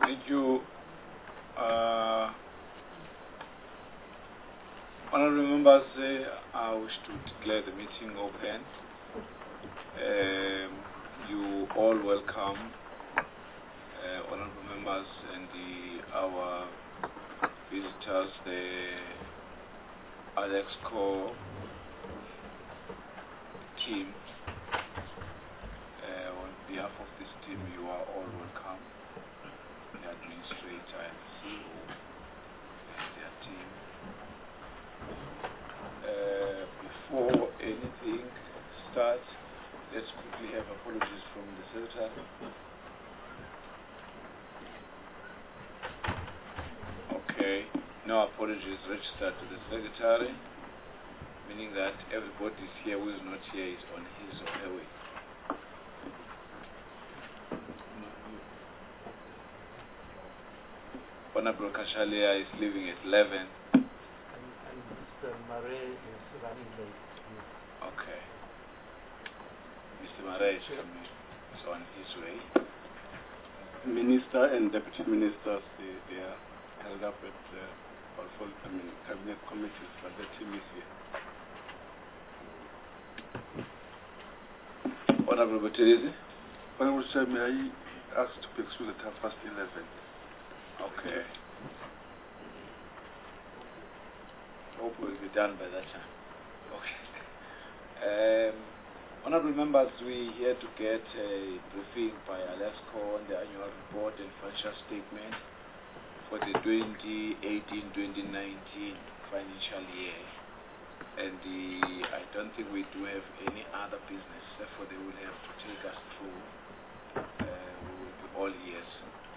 Thank you. Honorable members, I wish to declare the meeting open. You all welcome, honorable members and our visitors, the Alexco team. On behalf of this team, you are all welcome. The administrator and CEO and their team. Before anything starts, let's quickly have apologies from the secretary. Okay, no apologies registered to the secretary, meaning that everybody is here who is not here is on his or her way. Honorable Kashalia is leaving at 11. And Mr. Murray is running late. Okay. Mr. Murray is on his way. Minister and Deputy Ministers, they are held up at cabinet committees, but the team is here. Honorable Buthelezi? Honorable Chair, may I ask to be excused at 11:30? Okay. Hope we'll be done by that time. Okay. Honorable members, we're here to get a briefing by Alexco on the annual report and financial statement for the 2018-2019 financial year. And I don't think we do have any other business, therefore they will have to take us through. We will be all ears.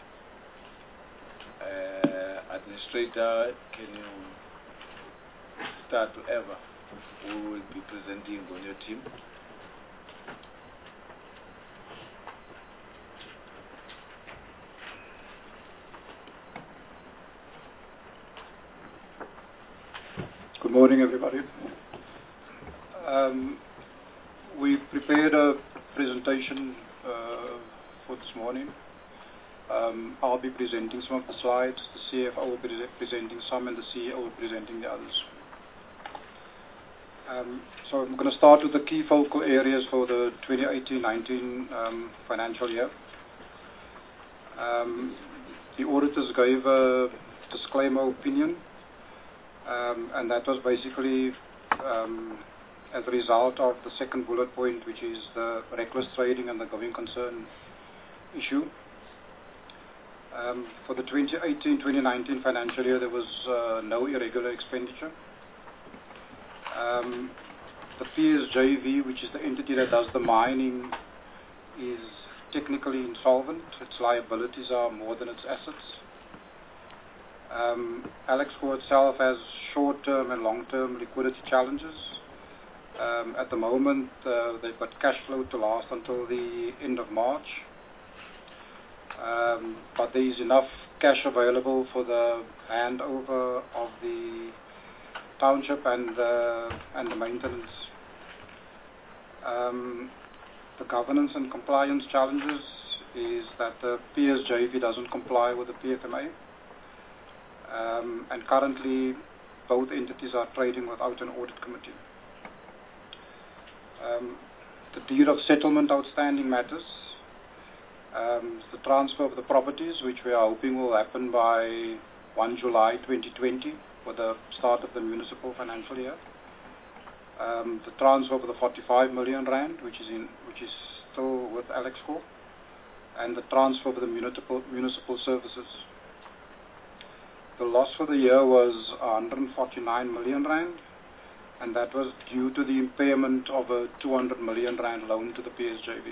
Administrator, can you start whoever who will be presenting on your team? Good morning, everybody. We prepared a presentation for this morning. I'll be presenting some of the slides, the CFO will be presenting some, and the CEO will be presenting the others. So I'm going to start with the key focal areas for the 2018-19 financial year. The auditors gave a disclaimer opinion, and that was basically as a result of the second bullet point, which is the reckless trading and the going concern issue. For the 2018-2019 financial year, there was no irregular expenditure. The PSJV, which is the entity that does the mining, is technically insolvent. Its liabilities are more than its assets. Alexco itself has short-term and long-term liquidity challenges. At the moment, they've got cash flow to last until the end of March. But there is enough cash available for the handover of the township and the maintenance. The governance and compliance challenges is that the PSJV doesn't comply with the PFMA, and currently both entities are trading without an audit committee. The deed of settlement outstanding matters. The transfer of the properties, which we are hoping will happen by 1 July 2020, for the start of the municipal financial year. The transfer of the 45 million rand, which is still with Alexco, and the transfer of the municipal services. The loss for the year was 149 million rand, and that was due to the impairment of a 200 million rand loan to the PSJV.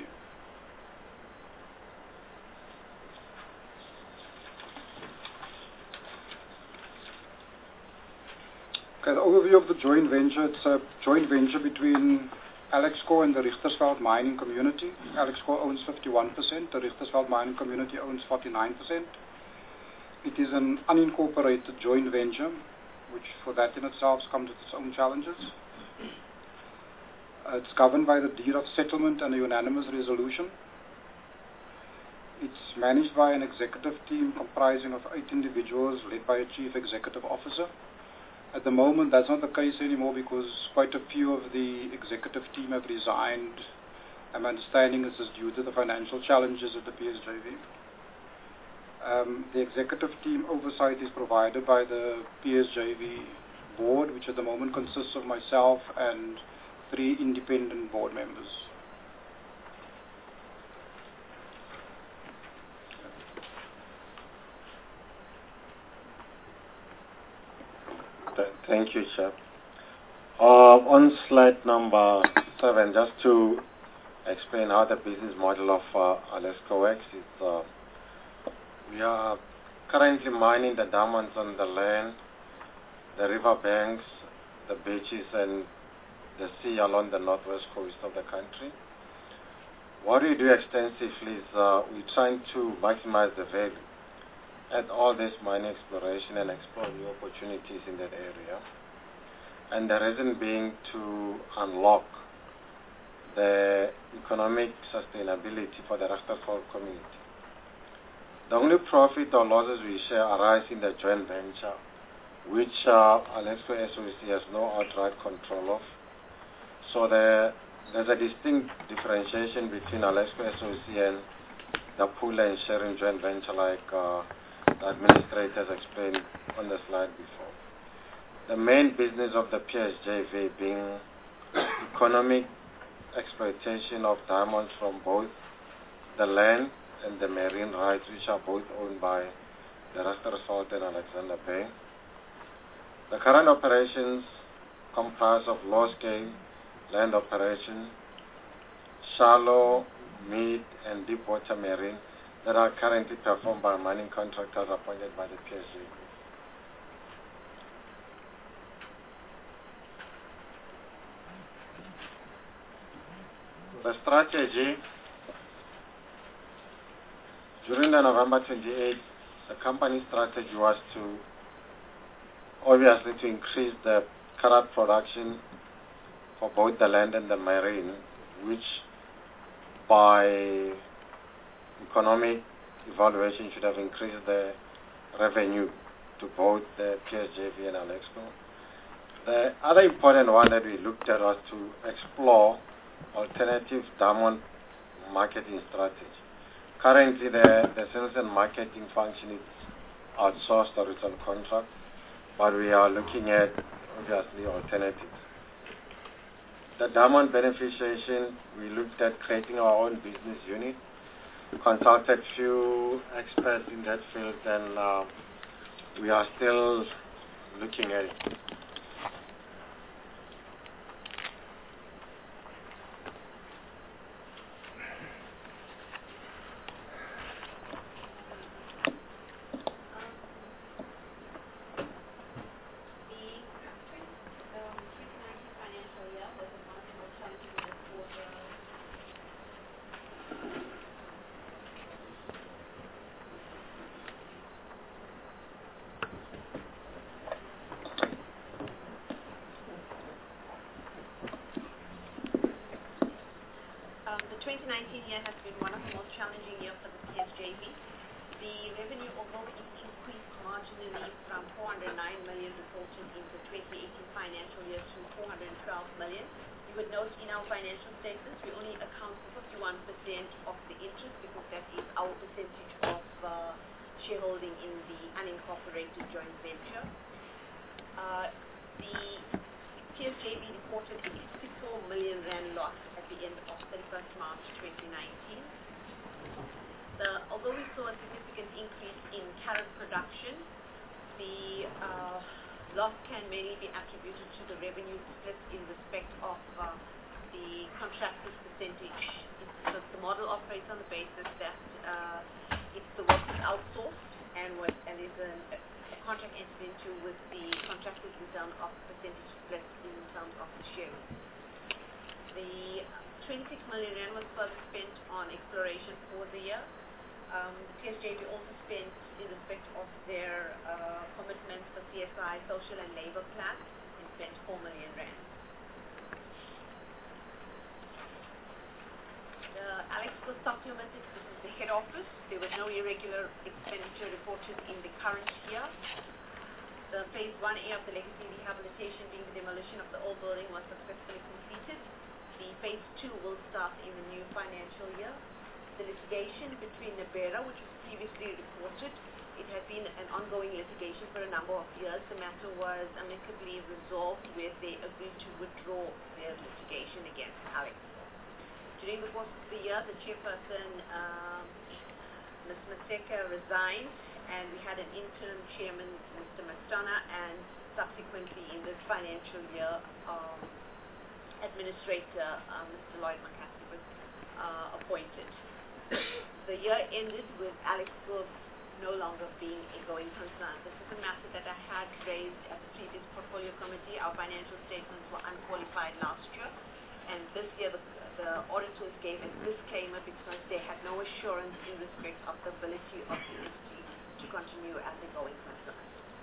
Okay, the overview of the joint venture. It's a joint venture between Alexco and the Richtersveld mining community. Alexco owns 51%, the Richtersveld mining community owns 49%. It is an unincorporated joint venture, which for that in itself comes with its own challenges. It's governed by the deed of settlement and a unanimous resolution. It's managed by an executive team comprising of 8 individuals led by a chief executive officer. At the moment, that's not the case anymore because quite a few of the executive team have resigned. I'm understanding this is due to the financial challenges of the PSJV. The executive team oversight is provided by the PSJV board, which at the moment consists of myself and 3 independent board members. Thank you, Chair. On slide number 7, just to explain how the business model of Alexco works, we are currently mining the diamonds on the land, the river banks, the beaches, and the sea along the northwest coast of the country. What we do extensively is we're trying to maximize the value at all this mining exploration and explore new opportunities in that area. And the reason being to unlock the economic sustainability for the Rastafari community. The only profit or losses we share arise in the joint venture, which Alexco SOC has no outright control of. So there's a distinct differentiation between Alexco SOC and the pool and sharing joint venture like the administrators explained on the slide before. The main business of the PSJV being economic exploitation of diamonds from both the land and the marine rights, which are both owned by the Rastafari and Alexander Bay. The current operations comprise of low-scale land operation, shallow, mid, and deep water marine that are currently performed by mining contractors appointed by the PSJV. The strategy, during the November 28th, the company's strategy was to, obviously, to increase the carat production for both the land and the marine, which by economic evaluation should have increased the revenue to both the PSJV and Alexco. The other important one that we looked at was to explore alternative diamond marketing strategy. Currently, the sales and marketing function is outsourced or it's on contract, but we are looking at, obviously, alternatives. The diamond beneficiation, we looked at creating our own business unit, consulted few experts in that field, and we are still looking at it. The 2019 year has been one of the most challenging years for the PSJV. The revenue, although it increased marginally from 409 million reported in the 2018 financial year to 412 million, you would note in our financial statements we only account for 51% of the interest because that is our percentage of shareholding in the unincorporated joint venture. The PSJV reported a 64 million rand loss at the end of 31st March 2019. Although we saw a significant increase in carat production, the loss can mainly be attributed to the revenue split in respect of the contracted percentage. The model operates on the basis that it's the work is outsourced and is a contract entered into with the contractors in terms of percentage split in terms of the sharing. The 26 million rand was further spent on exploration for the year. PSJV also spent, in respect of their commitments for CSI, social and labour plan, and spent 4 million rand. The Alexco documented, this is the head office. There was no irregular expenditure reported in the current year. The phase 1A of the legacy rehabilitation, being the demolition of the old building, was successfully completed. The phase 2 will start in the new financial year. The litigation between Nabera, which was previously reported, it had been an ongoing litigation for a number of years. The matter was amicably resolved where they agreed to withdraw their litigation against Alex. During the course of the year, the chairperson, Ms. Maseka, resigned, and we had an interim chairman, Mr. Mastana, and subsequently in this financial year, administrator, Mr. Lloyd McCarthy, was appointed. The year ended with Alex Gove no longer being a going concern. This is a matter that I had raised at the previous portfolio committee. Our financial statements were unqualified last year, and this year the auditors gave a disclaimer because they had no assurance in respect of the ability of the entity to continue as a going concern.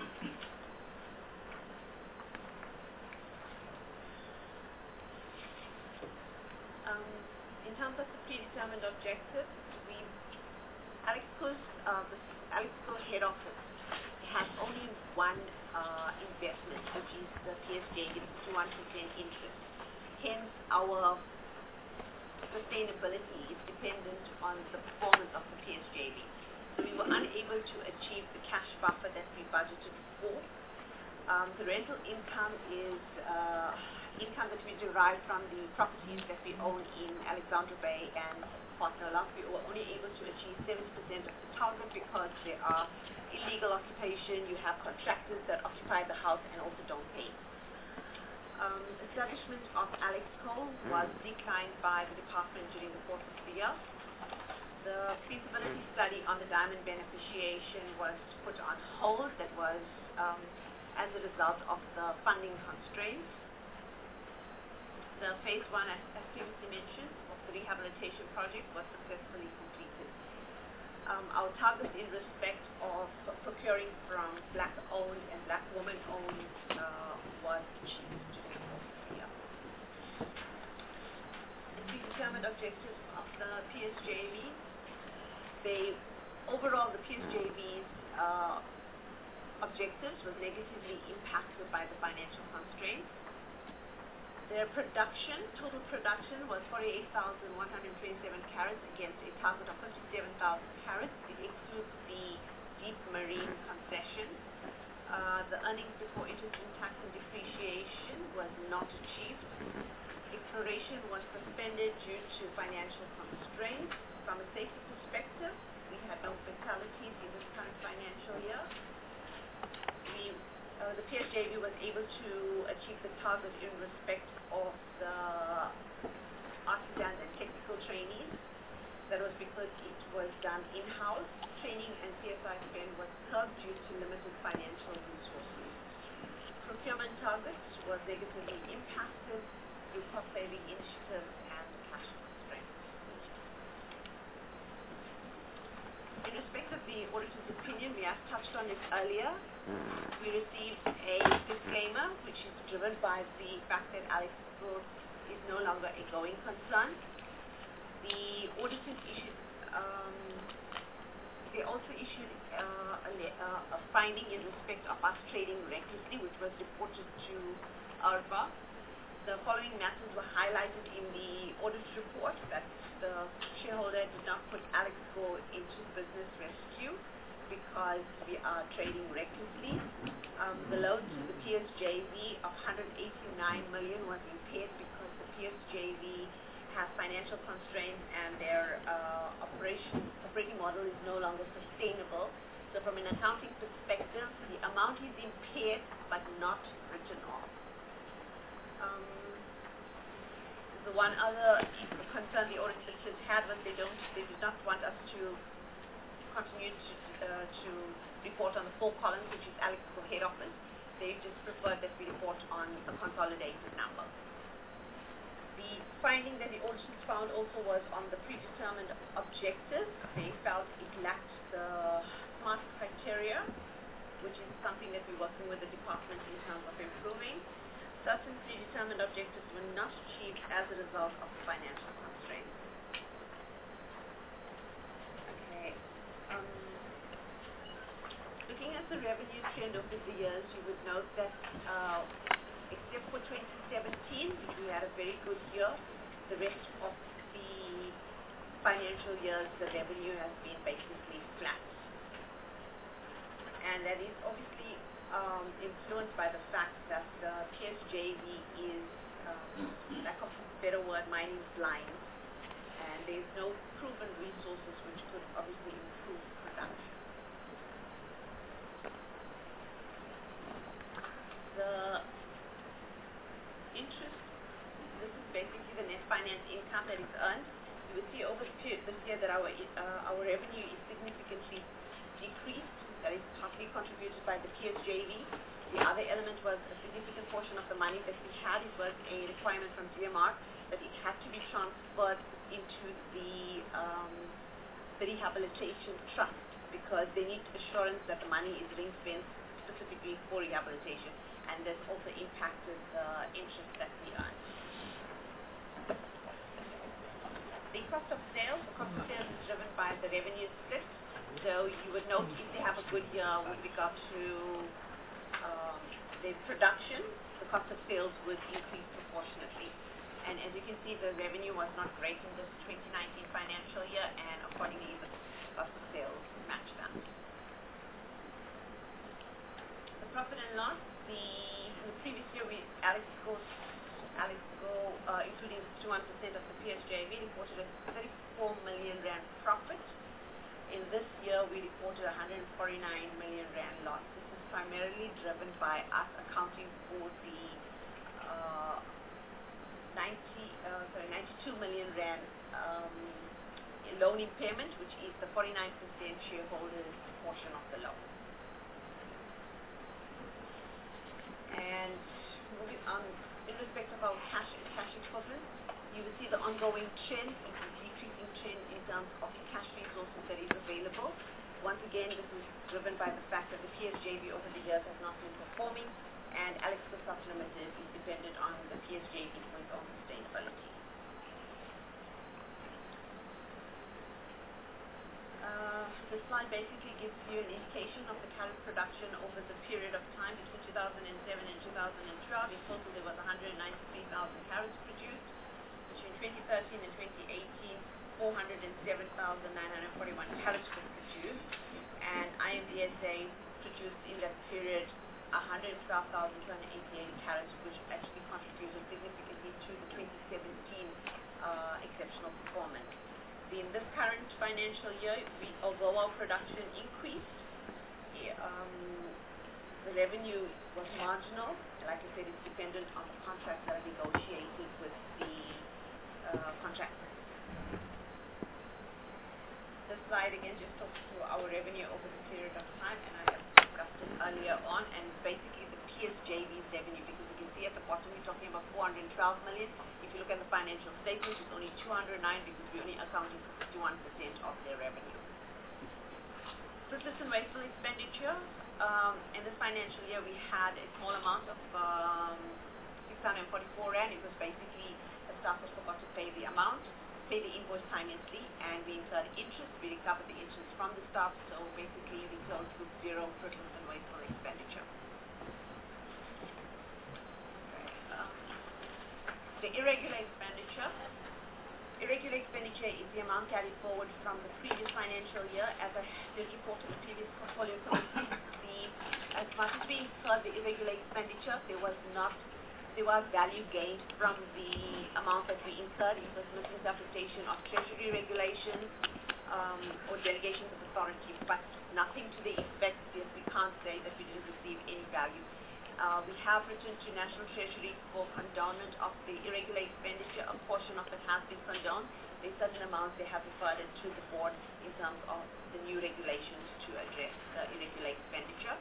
In terms of the predetermined objectives, Alex Co's head office has only one investment, which is the PSJ, it's 51% interest. Hence, our sustainability is dependent on the performance of the PSJV. So we were unable to achieve the cash buffer that we budgeted for. The rental income is income that we derive from the properties that we own in Alexandra Bay and Port Nolloth. We were only able to achieve 70% of the target because there are illegal occupation, you have contractors that occupy the house and also don't pay. Establishment of Alex Co was declined by the department during the course of the year. The feasibility study on the diamond beneficiation was put on hold. That was as a result of the funding constraints. The phase 1, as previously mentioned, of the rehabilitation project was successfully completed. Our target in respect of procuring from black-owned and black woman-owned was achieved during the course of the year. The predetermined objectives of the PSJV, overall the PSJV's objectives was negatively impacted by the financial constraints. Their total production was 48,127 carats against a target of 57,000 carats. It excludes the deep marine concession. The earnings before interest and tax and depreciation was not achieved. Exploration was suspended due to financial constraints. From a safety perspective, we had no fatalities in this current financial year. The PSJV was able to achieve the target in respect of the artisans and technical trainees. That was because it was done in-house. Training and CSI spend was curbed due to limited financial resources. Procurement targets was negatively impacted through cost-saving initiatives and cash constraints. In respect of the auditor's opinion, we have touched on it earlier. We received a disclaimer, which is driven by the fact that Alex Gove is no longer a going concern. The auditors issued, they also issued a finding in respect of us trading recklessly, which was reported to ARBA. The following matters were highlighted in the audit report: that the shareholder did not put Alex Gove into business rescue because we are trading recklessly. The loan to the PSJV of 189 million was impaired because the PSJV has financial constraints and their operating model is no longer sustainable. So from an accounting perspective, the amount is impaired but not written off. The one other concern the auditors had was they did not want us to continue to report on the 4 columns, which is Alex Gove head office. They just preferred that we report on a consolidated number. The finding that the auditors found also was on the predetermined objectives. They felt it lacked the SMART criteria, which is something that we're working with the department in terms of improving. Certain predetermined objectives were not achieved as a result of the financial constraints. Okay. Looking at the revenue trend over the years, you would note that except for 2017, we had a very good year. The rest of the financial years, the revenue has been basically flat. And that is obviously influenced by the fact that the PSJV is, lack of a better word, mining blind. And there's no proven resources which could obviously improve production. The interest, this is basically the net finance income that is earned. You will see over this year that our revenue is significantly decreased. That is partly contributed by the PSJV. The other element was a significant portion of the money that we had. It was a requirement from GMR that it had to be transferred into the rehabilitation trust because they need assurance that the money is ring-fenced specifically for rehabilitation, and this also impacted the interest that we earn. The cost of sales is driven by the revenue split. So you would note if they have a good year with regard to their production, the cost of sales would increase proportionately. And as you can see, the revenue was not great in this 2019 financial year, and accordingly, the cost of sales matched that. The profit and loss, in the previous year, Alexco, including 61% of the PSJV, reported a 34 million rand profit. In this year, we reported 149 million rand loss. This is primarily driven by us accounting for the 92 million rand loan impairment, which is the 49% shareholders' portion of the loan. And moving on, in respect of our cash and cash equivalents, you will see the ongoing trend, it's a decreasing trend in terms of the cash resources that is available. Once again, this is driven by the fact that the PSJV over the years has not been performing, and Alexco Limited is dependent on the PSJV for its own sustainability. This slide basically gives you an indication of the carat production over the period of time between 2007 and 2012. In total, there was 193,000 carats produced. Between 2013 and 2018, 407,941 carats were produced, and IMDSA produced in that period 112,288 carats, which actually contributed significantly to the 2017 exceptional performance. In this current financial year, although our production increased, the revenue was marginal. Like I said, it's dependent on the contracts that are negotiated with the contractors. This slide again just talks to our revenue over the period of time, and I have discussed it earlier on, and basically the PSJV's revenue, because you can see at the bottom we're talking about 412 million. If you look at the financial statement, it's only 209 because we're only accounting for 51% of their revenue. Surplus and wasteful expenditure. In this financial year, we had a small amount of 644 rand. It was basically a staff that forgot to pay the amount, pay the invoice timeously, and we incurred interest. We recovered the interest from the staff, so basically we closed with zero surplus and wasteful expenditure. The irregular expenditure. Irregular expenditure is the amount carried forward from the previous financial year. As I did report to the previous portfolio committee, as much as we incurred the irregular expenditure, there was value gained from the amount that we incurred. It was misinterpretation of treasury regulations or delegations of authority, but nothing to the effect that we can't say that we didn't receive any value. We have written to National Treasury for condonement of the irregular expenditure. A portion of it has been condoned. There's certain amounts they have referred it to the board in terms of the new regulations to address the irregular expenditure.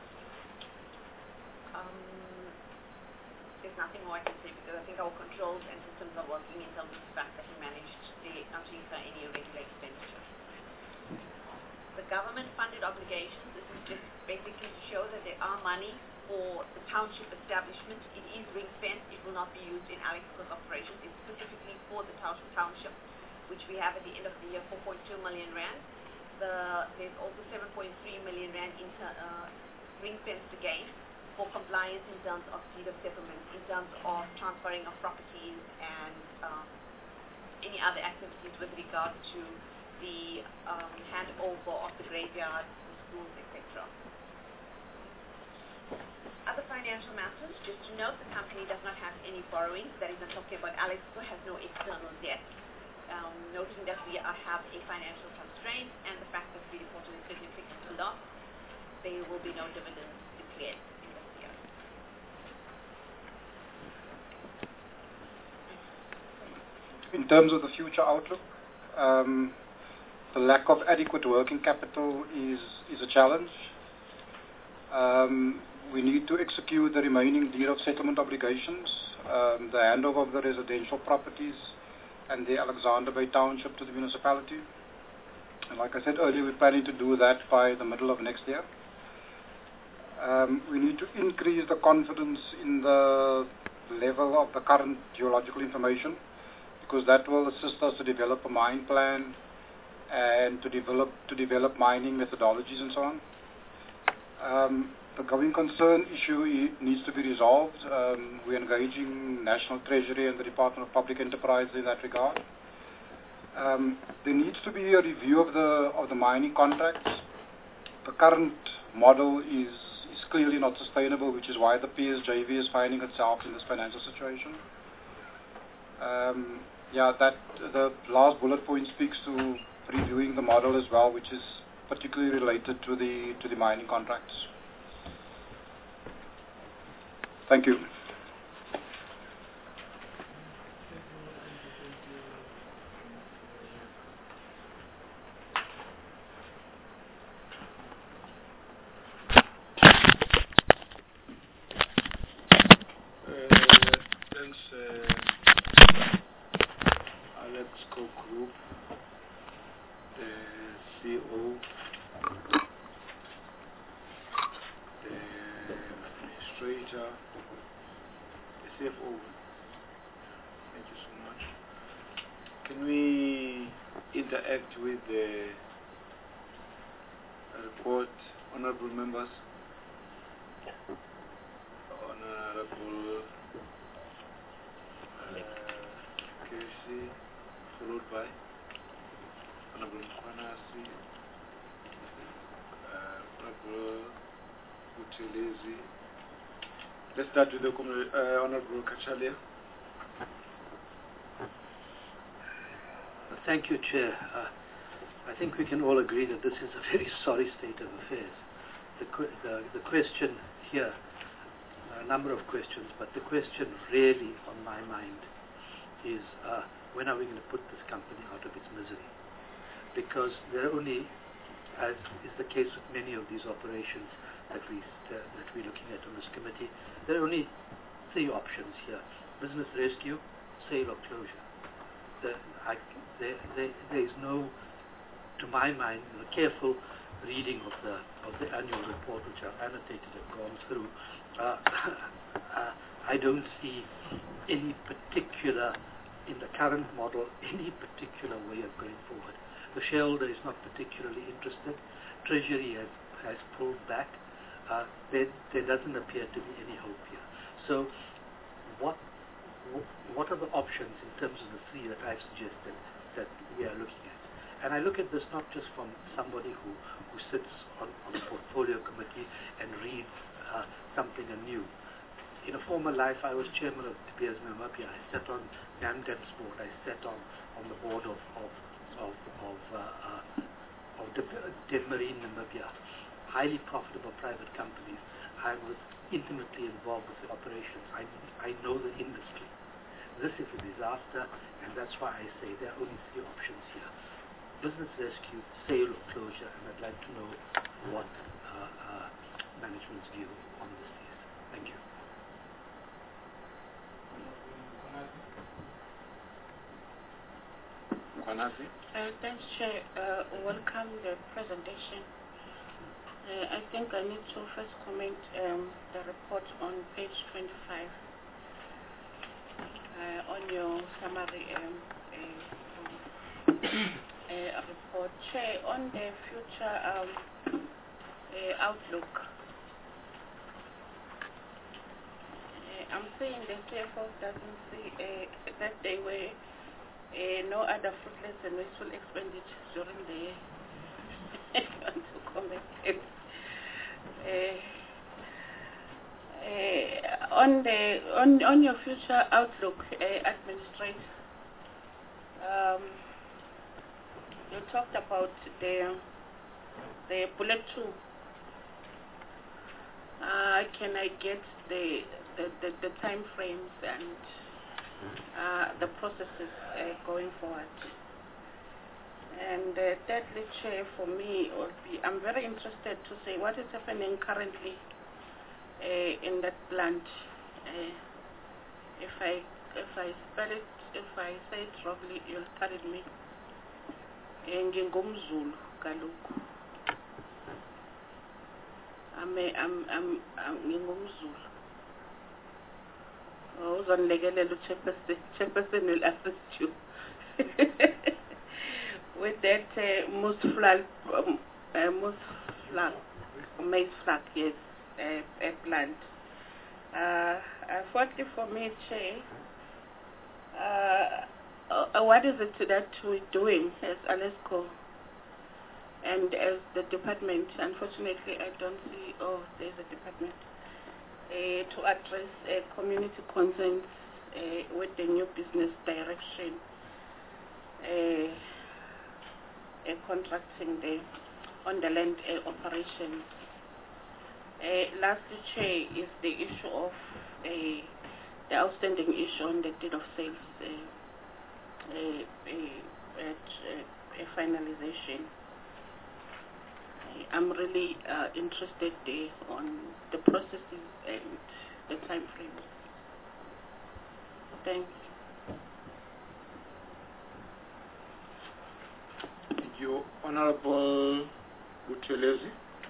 There's nothing more I can say because I think our controls and systems are working in terms of the fact that we managed not to incur any irregular expenditure. The government-funded obligations, this is just basically to show that there are money for the township establishment. It is ring-fenced. It will not be used in Alexco's operations. It's specifically for the township, which we have at the end of the year 4.2 million rand. there's also 7.3 million rand ring-fenced again for compliance in terms of deed of settlement, in terms of transferring of properties and any other activities with regard to the handover of the graveyard, the schools, etc. Other financial matters, just to note, the company does not have any borrowings. That is, I'm talking about Alexco, has no external debt. Noting that we have a financial constraint and the fact that we reported a significant loss, there will be no dividends declared in this year. In terms of the future outlook, the lack of adequate working capital is a challenge. We need to execute the remaining deed of settlement obligations, the handover of the residential properties and the Alexander Bay Township to the municipality. And like I said earlier, we're planning to do that by the middle of next year. We need to increase the confidence in the level of the current geological information, because that will assist us to develop a mine plan and to develop mining methodologies and so on. The going concern issue needs to be resolved. We're engaging National Treasury and the Department of Public Enterprise in that regard. There needs to be a review of the mining contracts. The current model is clearly not sustainable, which is why the PSJV is finding itself in this financial situation. The last bullet point speaks to reviewing the model as well, which is particularly related to the mining contracts. Thank you. Thanks, Alexco Group, the CEO, the administrator, the CFO. Thank you so much. Can we interact with the report, honorable members? Honorable Casey, followed by Honorable Mkwanasi, Honorable Utelezi. Let's start with the Honorable Kachalia. Thank you, Chair. I think we can all agree that this is a very sorry state of affairs. The question here, a number of questions, but the question really on my mind is when are we going to put this company out of its misery? Because there are only, as is the case with many of these operations that we're looking at on this committee, there are only three options here: business rescue, sale or closure. There is no, to my mind, a careful reading of the annual report, which I've annotated and gone through. I don't see any particular, in the current model, any particular way of going forward. The shareholder is not particularly interested. Treasury has pulled back. There doesn't appear to be any hope here. So what are the options in terms of the three that I've suggested that we are looking at? And I look at this not just from somebody who sits on the portfolio committee and reads something anew. In a former life, I was chairman of De Beers Namibia. I sat on NAMDEM's board. I sat on the board of Marine Namibia, highly profitable private companies. I was intimately involved with the operations. I know the industry. This is a disaster, and that's why I say there are only three options here: business rescue, sale or closure. And I'd like to know what management's view on this is. Thank you. Thanks, Chair. Welcome the presentation. I think I need to first comment the report on page 25 on your summary report Chair, on the future outlook, I'm saying the CFO doesn't see that there were no other fruitless and wasteful expenditures during the year. I want to comment. On your future outlook, Administrator, you talked about the bullet 2. Can I get the time frames and the processes going forward? And thirdly, Chair, for me, I'm very interested to say what is happening currently in that plant. If I spell it, if I say it wrongly, you'll pardon me. Ngingumzulu kaloku. I'm ngingumzulu. Uzonilekelela uchairperson will assist you. With that maize flour, yes, plant. Fourthly, for me, Chair, what is it that we're doing as Alesco and as the department? Unfortunately, I don't see, there's a department, to address community concerns with the new business direction, contracting on the land operations. Lastly, Chair, is the issue of the outstanding issue on the deed of sales at finalization. I'm really interested on the processes and the time frames. Thanks. Thank you. Honorable Buthelezi.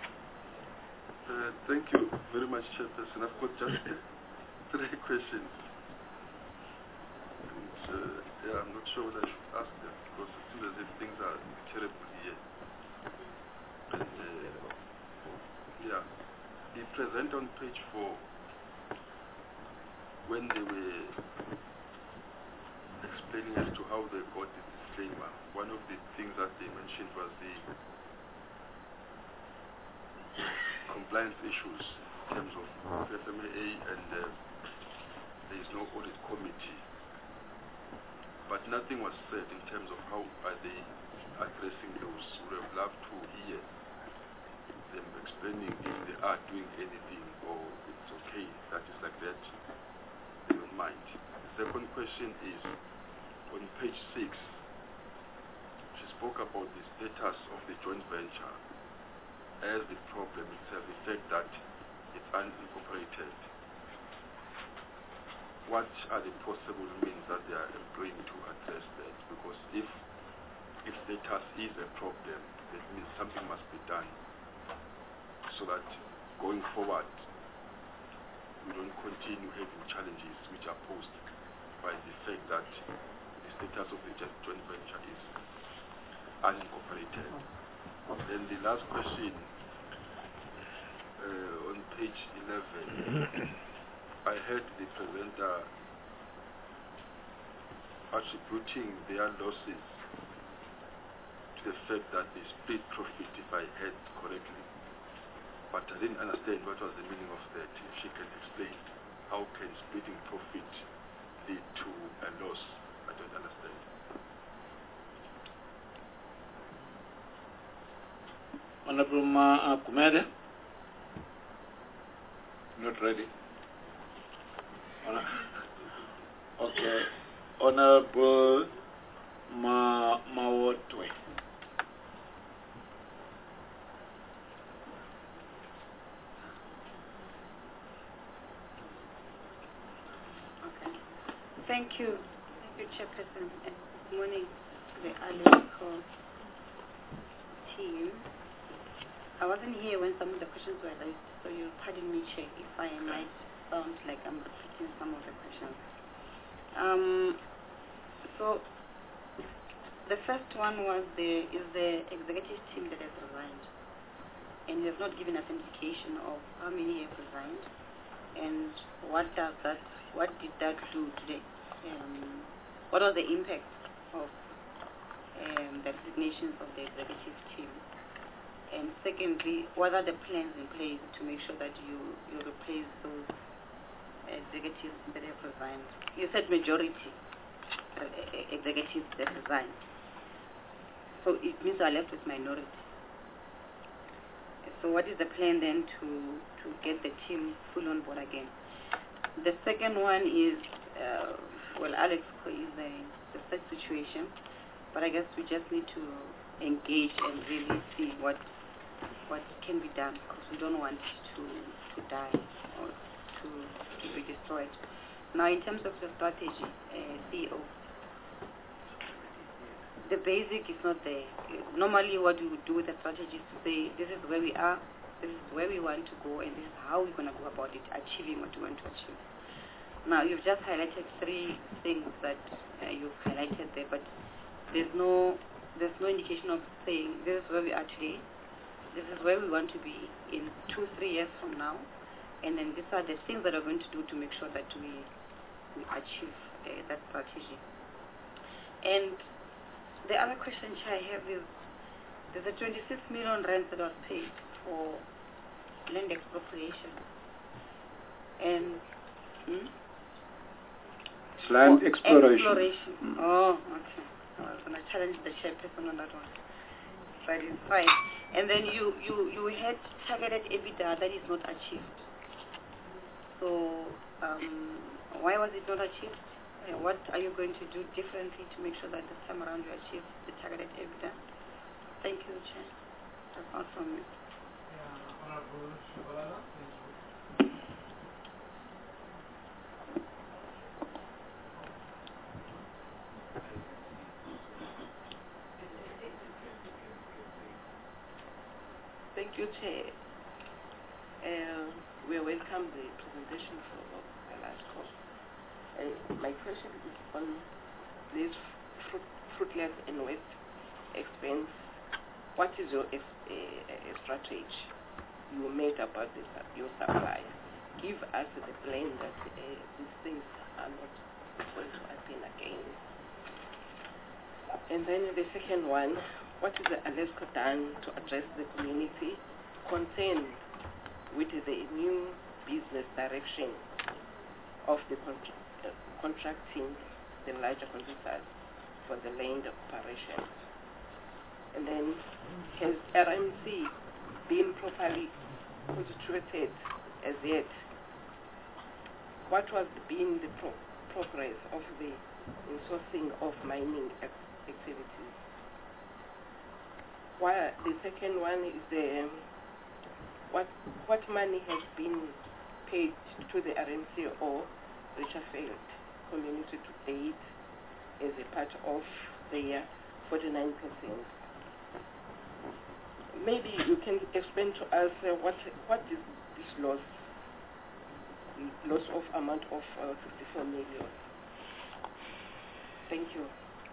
Thank you very much, Chairperson. I've got just 3 questions. And, I'm not sure whether I should ask them because it seems as if things are terrible here. And, the present on page 4, when they were explaining as to how they got the disclaimer, one of the things that they mentioned was the compliance issues in terms of FMAA, and there is no audit committee. But nothing was said in terms of how are they addressing those. We would have loved to hear them explaining if they are doing anything or it's okay, that is like that, they don't mind. The second question is, on page 6, she spoke about the status of the joint venture as the problem itself, the fact that it's unincorporated. What are the possible means that they are employing to address that? Because if status is a problem, that means something must be done so that going forward we don't continue having challenges which are posed by the fact that the status of the joint venture is unincorporated. Then the last question, on page 11, I heard the presenter attributing their losses to the fact that they split profit, if I heard correctly. But I didn't understand what was the meaning of that. If she can explain, how can splitting profit lead to a loss? I don't understand. Honorable Kumede. Not ready. Okay. Honorable Mawotwe. Thank you, Chairperson, and good morning to the Alesco team. I wasn't here when some of the questions were raised, so you'll pardon me, Chair, if I might sound like I'm repeating some of the questions. So, The first one was the executive team that has resigned, and you have not given us indication of how many have resigned, and what did that do today? What are the impacts of the resignations of the executive team? And secondly, what are the plans in place to make sure that you replace those executives that have resigned? You said majority executives that resigned. So it means we are left with minority. So what is the plan then to get the team full on board again? The second one is, Alex is the third situation, but I guess we just need to engage and really see what can be done, because we don't want to die or to be destroyed. Now, in terms of the strategy, CEO, the basic is not there. Normally what we would do with the strategy is to say, this is where we are, this is where we want to go, and this is how we're going to go about it, achieving what we want to achieve. Now, you've just highlighted three things that you've highlighted there, but there's no indication of saying, this is where we are today, this is where we want to be in 2-3 years from now, and then these are the things that we're going to do to make sure that we achieve that strategy. And the other question I have is, there's a 26 million rand that was paid for land expropriation. And it's land exploration. Oh, okay. I was going to challenge the chairperson on that one. But it's fine. And then you had targeted EBITDA that is not achieved. So why was it not achieved? What are you going to do differently to make sure that this time around you achieve the targeted EBITDA? Thank you, Chair. That's all from me. Honorable Shabalala, Thank you, Chair. We welcome the presentation for the last course. My question is on this fruitless and waste expense. What is your strategy you made about your supply? Give us the plan that these things are not going to happen again. And then the second one, what is the ALESCO done to address the community concerned with the new business direction of the contracting the larger contractors for the land operations? And then, has RMC been properly constituted as yet? What was been the progress of the insourcing of mining activities? While the second one is the what money has been paid to the RMC or Richardfield community to date as a part of their 49%. Maybe you can explain to us what is this loss of amount of 54 million. Thank you.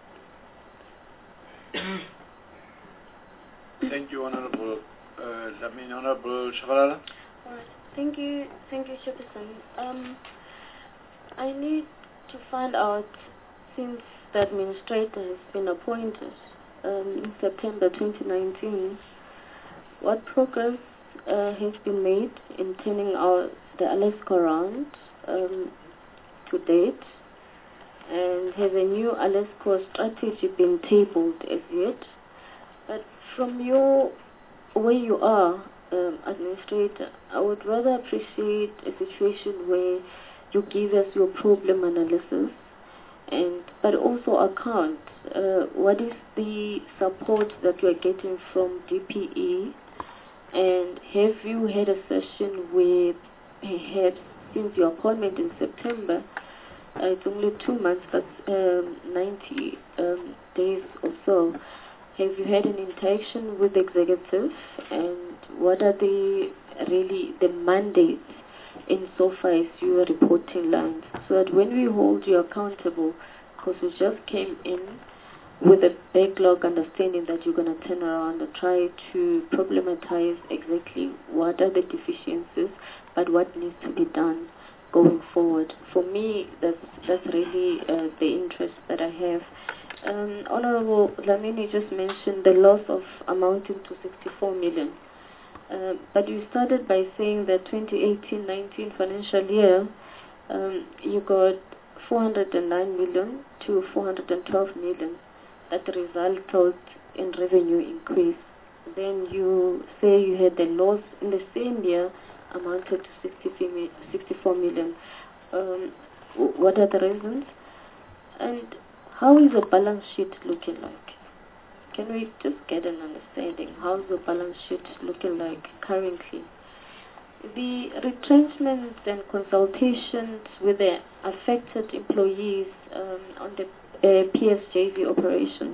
Thank you, Honorable. Honorable Shabalala. All right. Thank you, Chairperson. I need to find out, since the administrator has been appointed in September 2019, what progress has been made in turning out the ALESCO around to date, and has a new ALESCO strategy been tabled as yet? But from where you are, administrator, I would rather appreciate a situation where you give us your problem analysis, but also account what is the support that you are getting from DPE, and have you had a session where perhaps since your appointment in September, it's only 2 months, that's 90 days or so, have you had an interaction with the executive, and what are the mandates insofar as your reporting lines, so that when we hold you accountable, because we just came in with a backlog understanding that you're going to turn around and try to problematize exactly what are the deficiencies, but what needs to be done going forward. For me, that's really the interest that I have. Honorable Dlamini just mentioned the loss of amounting to 64 million. But you started by saying that 2018-19 financial year, you got 409 million to 412 million. That resulted in revenue increase. Then you say you had the loss in the same year amounted to 64 million. What are the reasons? And how is the balance sheet looking like? Can we just get an understanding? How's the balance sheet looking like currently? The retrenchments and consultations with the affected employees on the PSJV operations.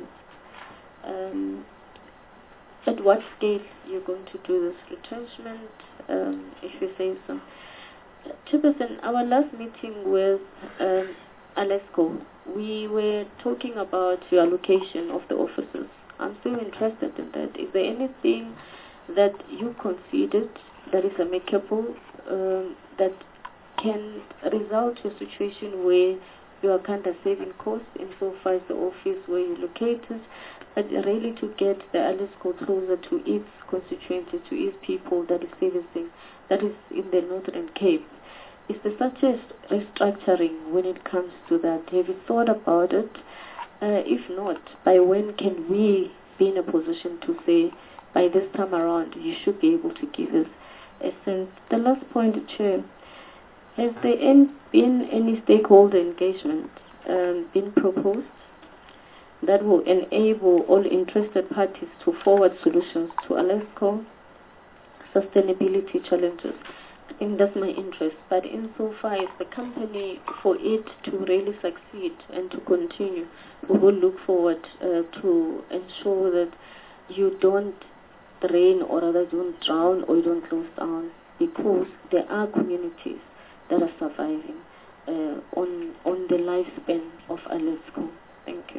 At what scale you're going to do this retrenchment, if you say so? Chairperson, our last meeting with Alesco, we were talking about your allocation of the officers. I'm still interested in that. Is there anything that you considered that is amicable, that can result to a situation where you are kind of saving costs insofar as the office where you're located, but really to get the Alesco closer to its constituency, to its people that is servicing, that is in the Northern Cape? Is there such a restructuring when it comes to that? Have you thought about it? If not, by when can we be in a position to say, by this time around, you should be able to give us a sense? The last point, Chair, has there been any stakeholder engagement been proposed that will enable all interested parties to forward solutions to Alesco sustainability challenges? I think that's my interest. But insofar as the company, for it to really succeed and to continue, we will look forward to ensure that you don't drain, or rather don't drown, or you don't close down, because there are communities that are surviving on the lifespan of Alesco. Thank you.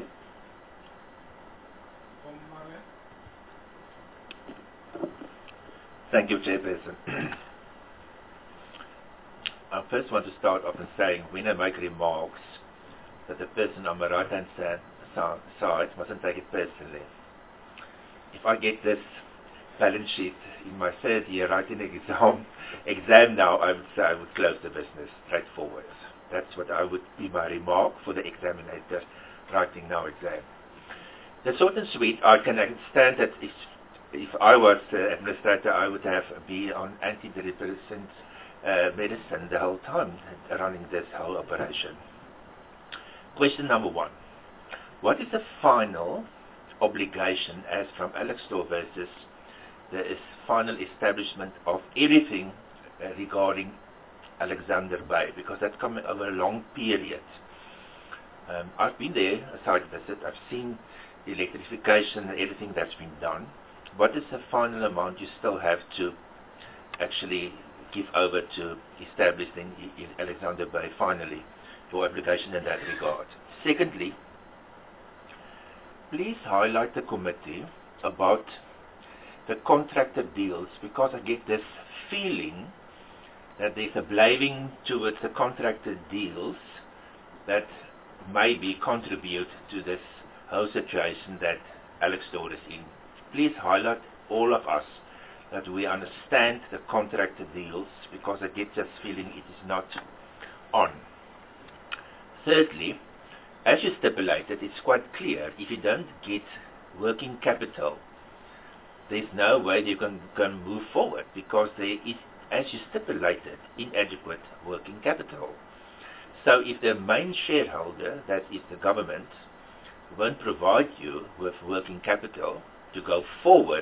Thank you, Chairperson. I first want to start off in saying, when I make remarks, that the person on my right-hand side mustn't take it personally. If I get this balance sheet in my third year writing exam now, I would say I would close the business straightforward. That's what I would be my remark for the examinator writing now exam. The short and sweet, I can understand that if I was administrator, I would be on antidepressant medicine the whole time running this whole operation. Question number one. What is the final obligation as from Alexstor versus the final establishment of everything regarding Alexander Bay? Because that's coming over a long period. I've been there, a site visit. I've seen the electrification and everything that's been done. What is the final amount you still have to actually give over to establishing Alexander Bay finally, your application in that regard? Secondly, please highlight the committee about the contracted deals, because I get this feeling that there's a blaming towards the contracted deals that maybe contribute to this whole situation that Alexstor is in. Please highlight all of us that we understand the contracted deals, because I get this feeling it is not on. Thirdly, as you stipulated, it's quite clear, if you don't get working capital, there's no way you can move forward, because there is, as you stipulated, inadequate working capital. So if the main shareholder, that is the government, won't provide you with working capital to go forward,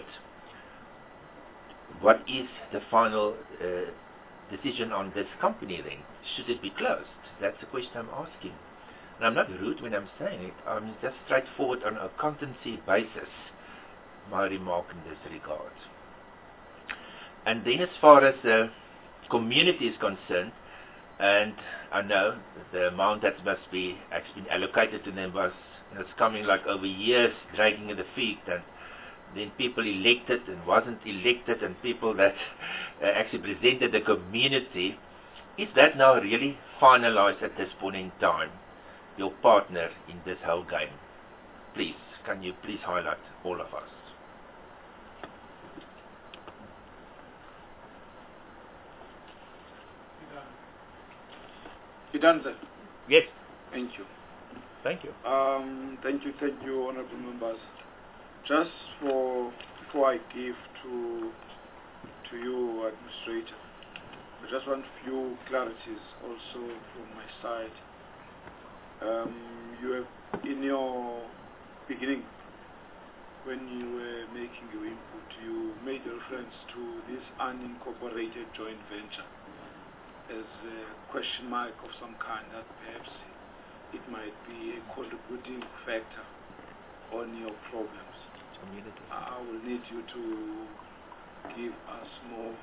what is the final decision on this company then? Should it be closed? That's the question I'm asking. And I'm not rude when I'm saying it. I'm just straightforward on a accountancy basis, my remark in this regard. And then as far as the community is concerned, and I know the amount that must be actually allocated to them was And it's coming like over years, dragging in the feet, and then people elected and wasn't elected, and people that actually presented the community. Is that now really finalized at this point in time, your partner in this whole game? Please, can you please highlight all of us? You done, sir? Yes. Thank you. Thank you. Thank you, honorable members. Just before I give to you, administrator, I just want few clarities also from my side. You have, in your beginning, when you were making your input, you made reference to this unincorporated joint venture as a question mark of some kind, that perhaps it might be a contributing factor on your problems. I will need you to give us more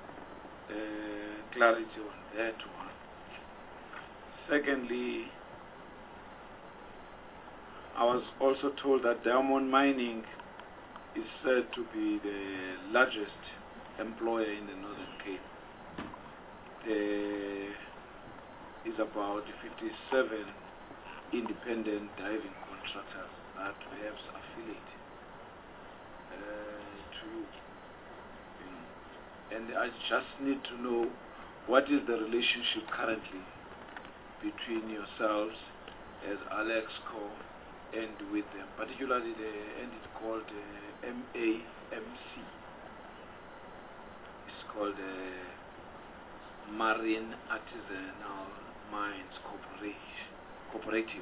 clarity on that one. Secondly, I was also told that diamond mining is said to be the largest employer in the Northern Cape. There is about 57 independent diving contractors that perhaps affiliate to you. And I just need to know what is the relationship currently between yourselves as Alexco and with them, particularly the entity called MAMC. It's called Marine Artisanal Mines Cooperative.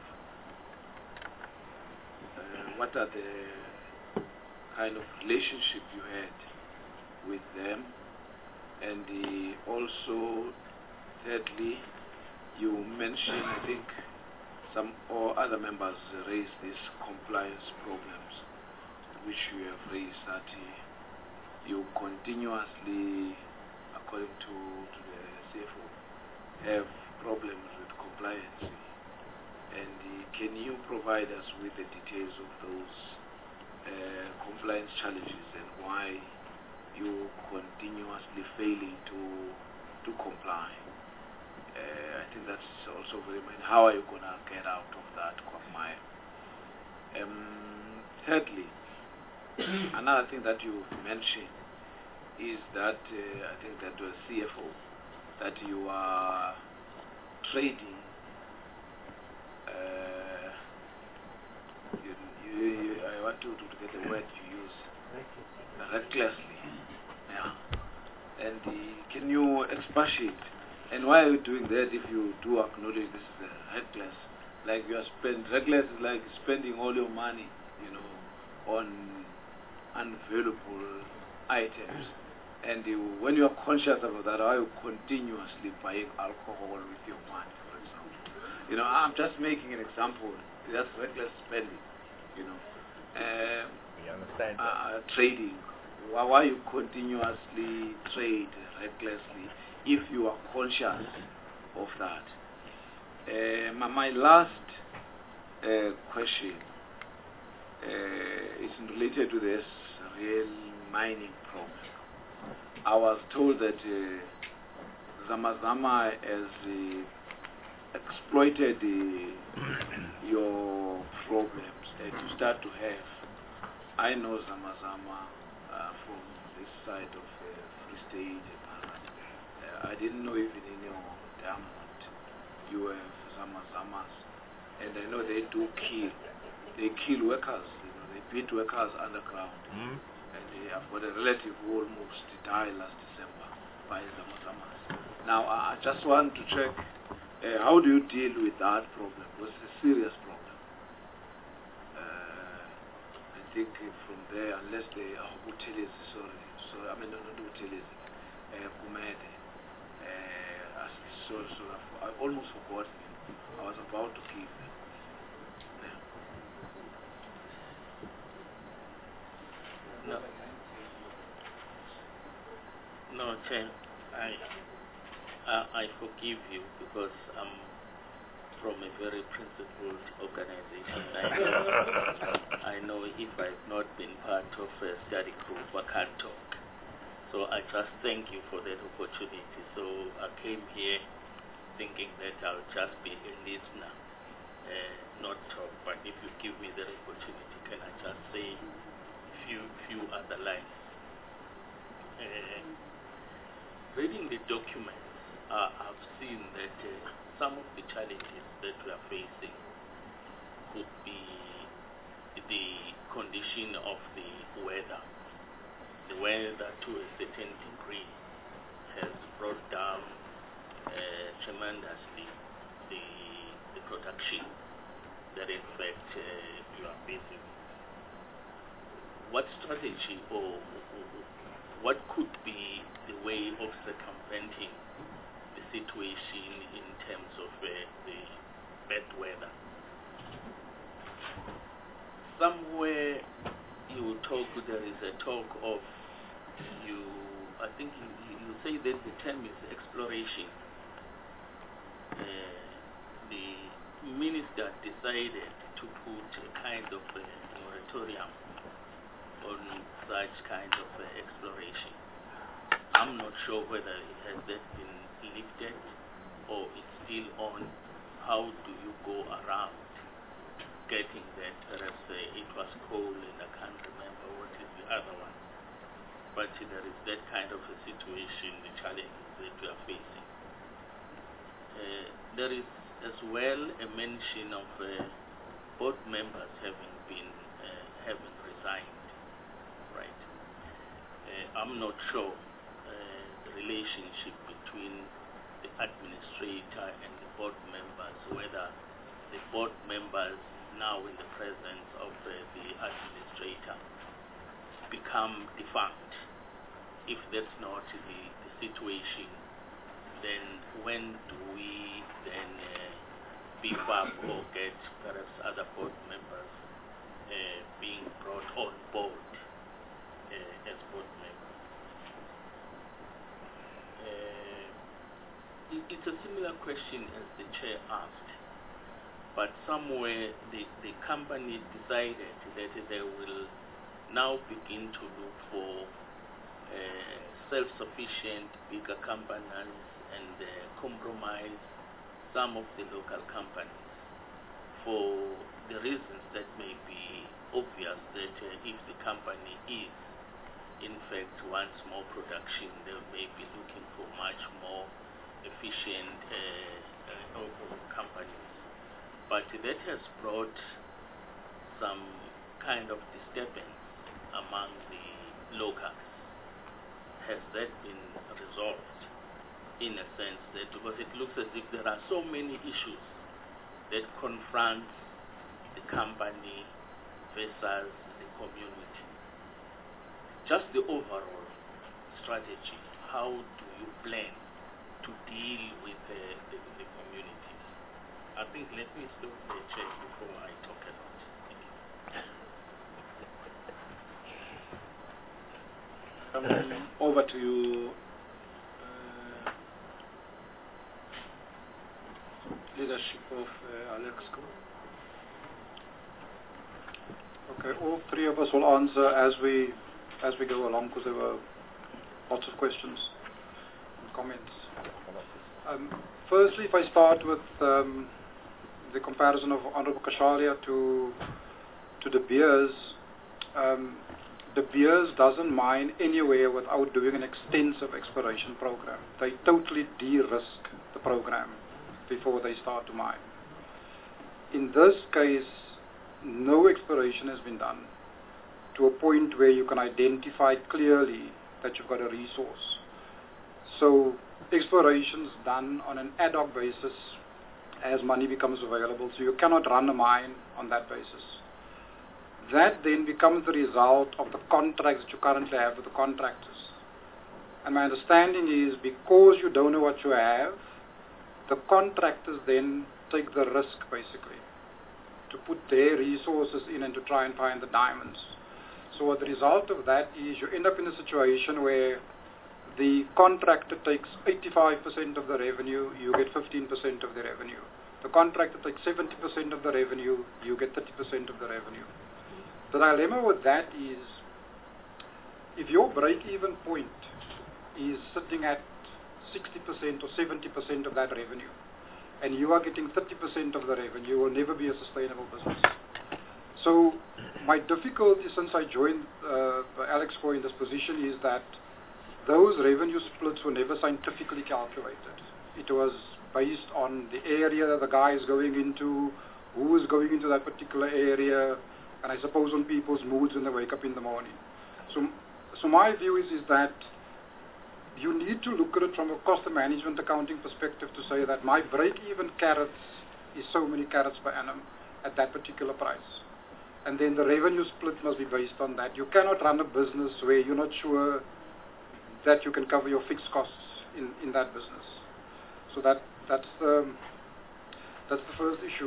What are the kind of relationship you had with them? And also, thirdly, you mentioned, I think, some or other members raised these compliance problems, which you have raised, that you continuously, according to the CFO, have problems with compliance. And can you provide us with the details of those compliance challenges and why you continuously failing to comply? I think that's also very important. How are you going to get out of that quagmire? Thirdly, another thing that you mentioned is that I think that the CFO, that you are trading I want to get the word you use, recklessly. Yeah. And can you expatiate? And why are you doing that if you do acknowledge this is reckless? Like you are reckless is like spending all your money, on unavailable items. And when you are conscious about that, are you continuously buying alcohol with your money, for example? I'm just making an example. That's reckless spending, you understand trading. Why you continuously trade recklessly if you are conscious of that? My last question is related to this real mining problem. I was told that Zamazama has exploited your problems that you start to have. I know Zamazama from this side of Free State. I didn't know even in your diamond you have Zamazamas, and I know they do kill. They kill workers. They beat workers underground. And I've got a relative who almost died last December by Zamazamas. Now I just want to check, how do you deal with that problem? Because it's a serious problem. I think from there, unless they are hoteliers, not hoteliers, Kumede, I almost forgot them. I was about to give them. No, Chair, I forgive you because from a very principled organization. I know if I've not been part of a study group, I can't talk. So I just thank you for that opportunity. So I came here thinking that I'll just be a listener, not talk. But if you give me the opportunity, can I just say few other lines? Reading the documents, I've seen that some of the challenges that we are facing could be the condition of the weather. The weather, to a certain degree, has brought down tremendously the production that, in fact, you are facing. What strategy or what could be the way of circumventing the situation in terms of the bad weather? Somewhere there is a talk of I think you say that the term is exploration. The minister decided to put a kind of a moratorium on such kind of exploration. I'm not sure whether it has that been lifted or it's still on. How do you go around getting that? Perhaps it was coal and I can't remember what is the other one. But there is that kind of a situation, the challenges that we are facing. There is as well a mention of board members having resigned. Right. I'm not sure the relationship between the administrator and the board members, whether the board members now in the presence of the administrator become defunct. If that's not the situation, then when do we then beef up or get perhaps other board members being brought on board as board members? It's a similar question as the chair asked, but somewhere the company decided that they will now begin to look for self-sufficient bigger companies and compromise some of the local companies for the reasons that may be obvious, that if the company is in fact wants more production, they may be looking for much more efficient companies. But that has brought some kind of disturbance among the locals. Has that been resolved in a sense that, because it looks as if there are so many issues that confront the company versus the community? Just the overall strategy, how do you plan to deal with the communities? I think let me stop the check before I talk about it. Over to you, leadership of Alexco. Okay, all three of us will answer as we go along, because there were lots of questions and comments. Firstly, if I start with the comparison of Honorable Kasharia to De Beers, De Beers doesn't mine anywhere without doing an extensive exploration program. They totally de-risk the program before they start to mine. In this case, no exploration has been done to a point where you can identify clearly that you've got a resource. So exploration is done on an ad hoc basis as money becomes available, so you cannot run a mine on that basis. That then becomes the result of the contracts that you currently have with the contractors. And my understanding is, because you don't know what you have, the contractors then take the risk, basically, to put their resources in and to try and find the diamonds. So what the result of that is, you end up in a situation where the contractor takes 85% of the revenue, you get 15% of the revenue. The contractor takes 70% of the revenue, you get 30% of the revenue. The dilemma with that is, if your break-even point is sitting at 60% or 70% of that revenue, and you are getting 30% of the revenue, will never be a sustainable business. So my difficulty since I joined Alexco in this position is that those revenue splits were never scientifically calculated. It was based on the area that the guy is going into, who is going into that particular area, and I suppose on people's moods when they wake up in the morning. So my view is that you need to look at it from a cost of management accounting perspective to say that my break-even carats is so many carats per annum at that particular price. And then the revenue split must be based on that. You cannot run a business where you're not sure that you can cover your fixed costs in that business. So that's the first issue.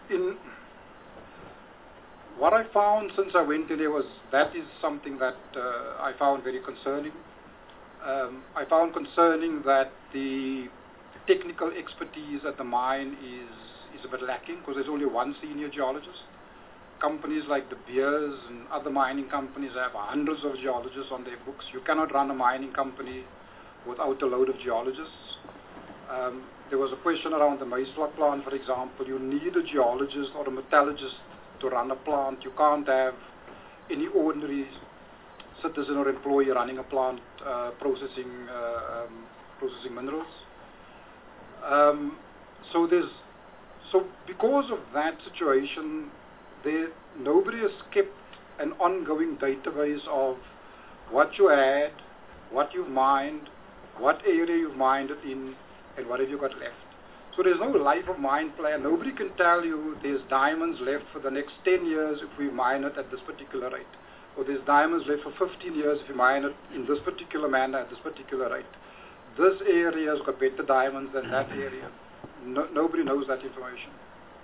What I found since I went in there was that is something that I found very concerning. I found concerning that the technical expertise at the mine is a bit lacking because there's only one senior geologist. Companies like De Beers and other mining companies have hundreds of geologists on their books. You cannot run a mining company without a load of geologists. There was a question around the Maestlok plant, for example. You need a geologist or a metallurgist to run a plant. You can't have any ordinary citizen or employee running a plant processing minerals. So because of that situation, nobody has kept an ongoing database of what you had, what you've mined, what area you've mined it in, and what have you got left. So there's no life of mine plan. Nobody can tell you there's diamonds left for the next 10 years if we mine it at this particular rate. Or there's diamonds left for 15 years if you mine it in this particular manner at this particular rate. This area has got better diamonds than that area. Nobody knows that information.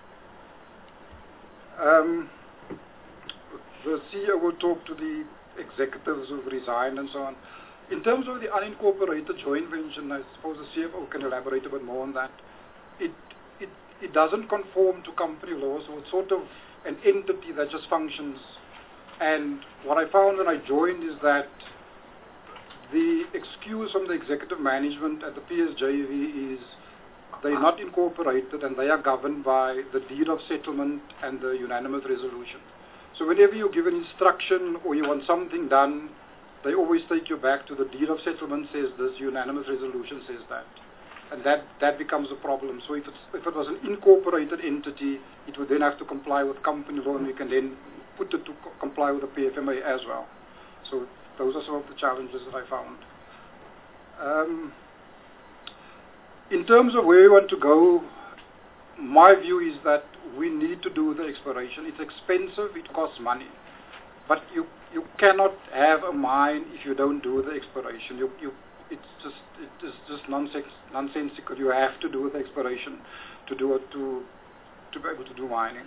The CEO will talk to the executives who've resigned and so on. In terms of the unincorporated joint venture, and I suppose the CFO can elaborate a bit more on that, it doesn't conform to company law, so it's sort of an entity that just functions. And what I found when I joined is that the excuse from the executive management at the PSJV is they're not incorporated and they are governed by the deed of settlement and the unanimous resolution. So whenever you give an instruction or you want something done, they always take you back to the deed of settlement says this, unanimous resolution says that. And that becomes a problem. So if it was an incorporated entity, it would then have to comply with company law, and we can then put it to comply with the PFMA as well. So those are some of the challenges that I found. In terms of where we want to go, my view is that we need to do the exploration. It's expensive, it costs money. But you cannot have a mine if you don't do the exploration. It's just nonsensical. You have to do the exploration to do it to be able to do mining.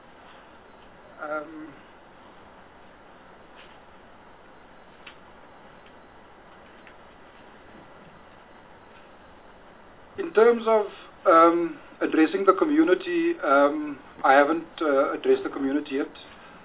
In terms of addressing the community, I haven't addressed the community yet.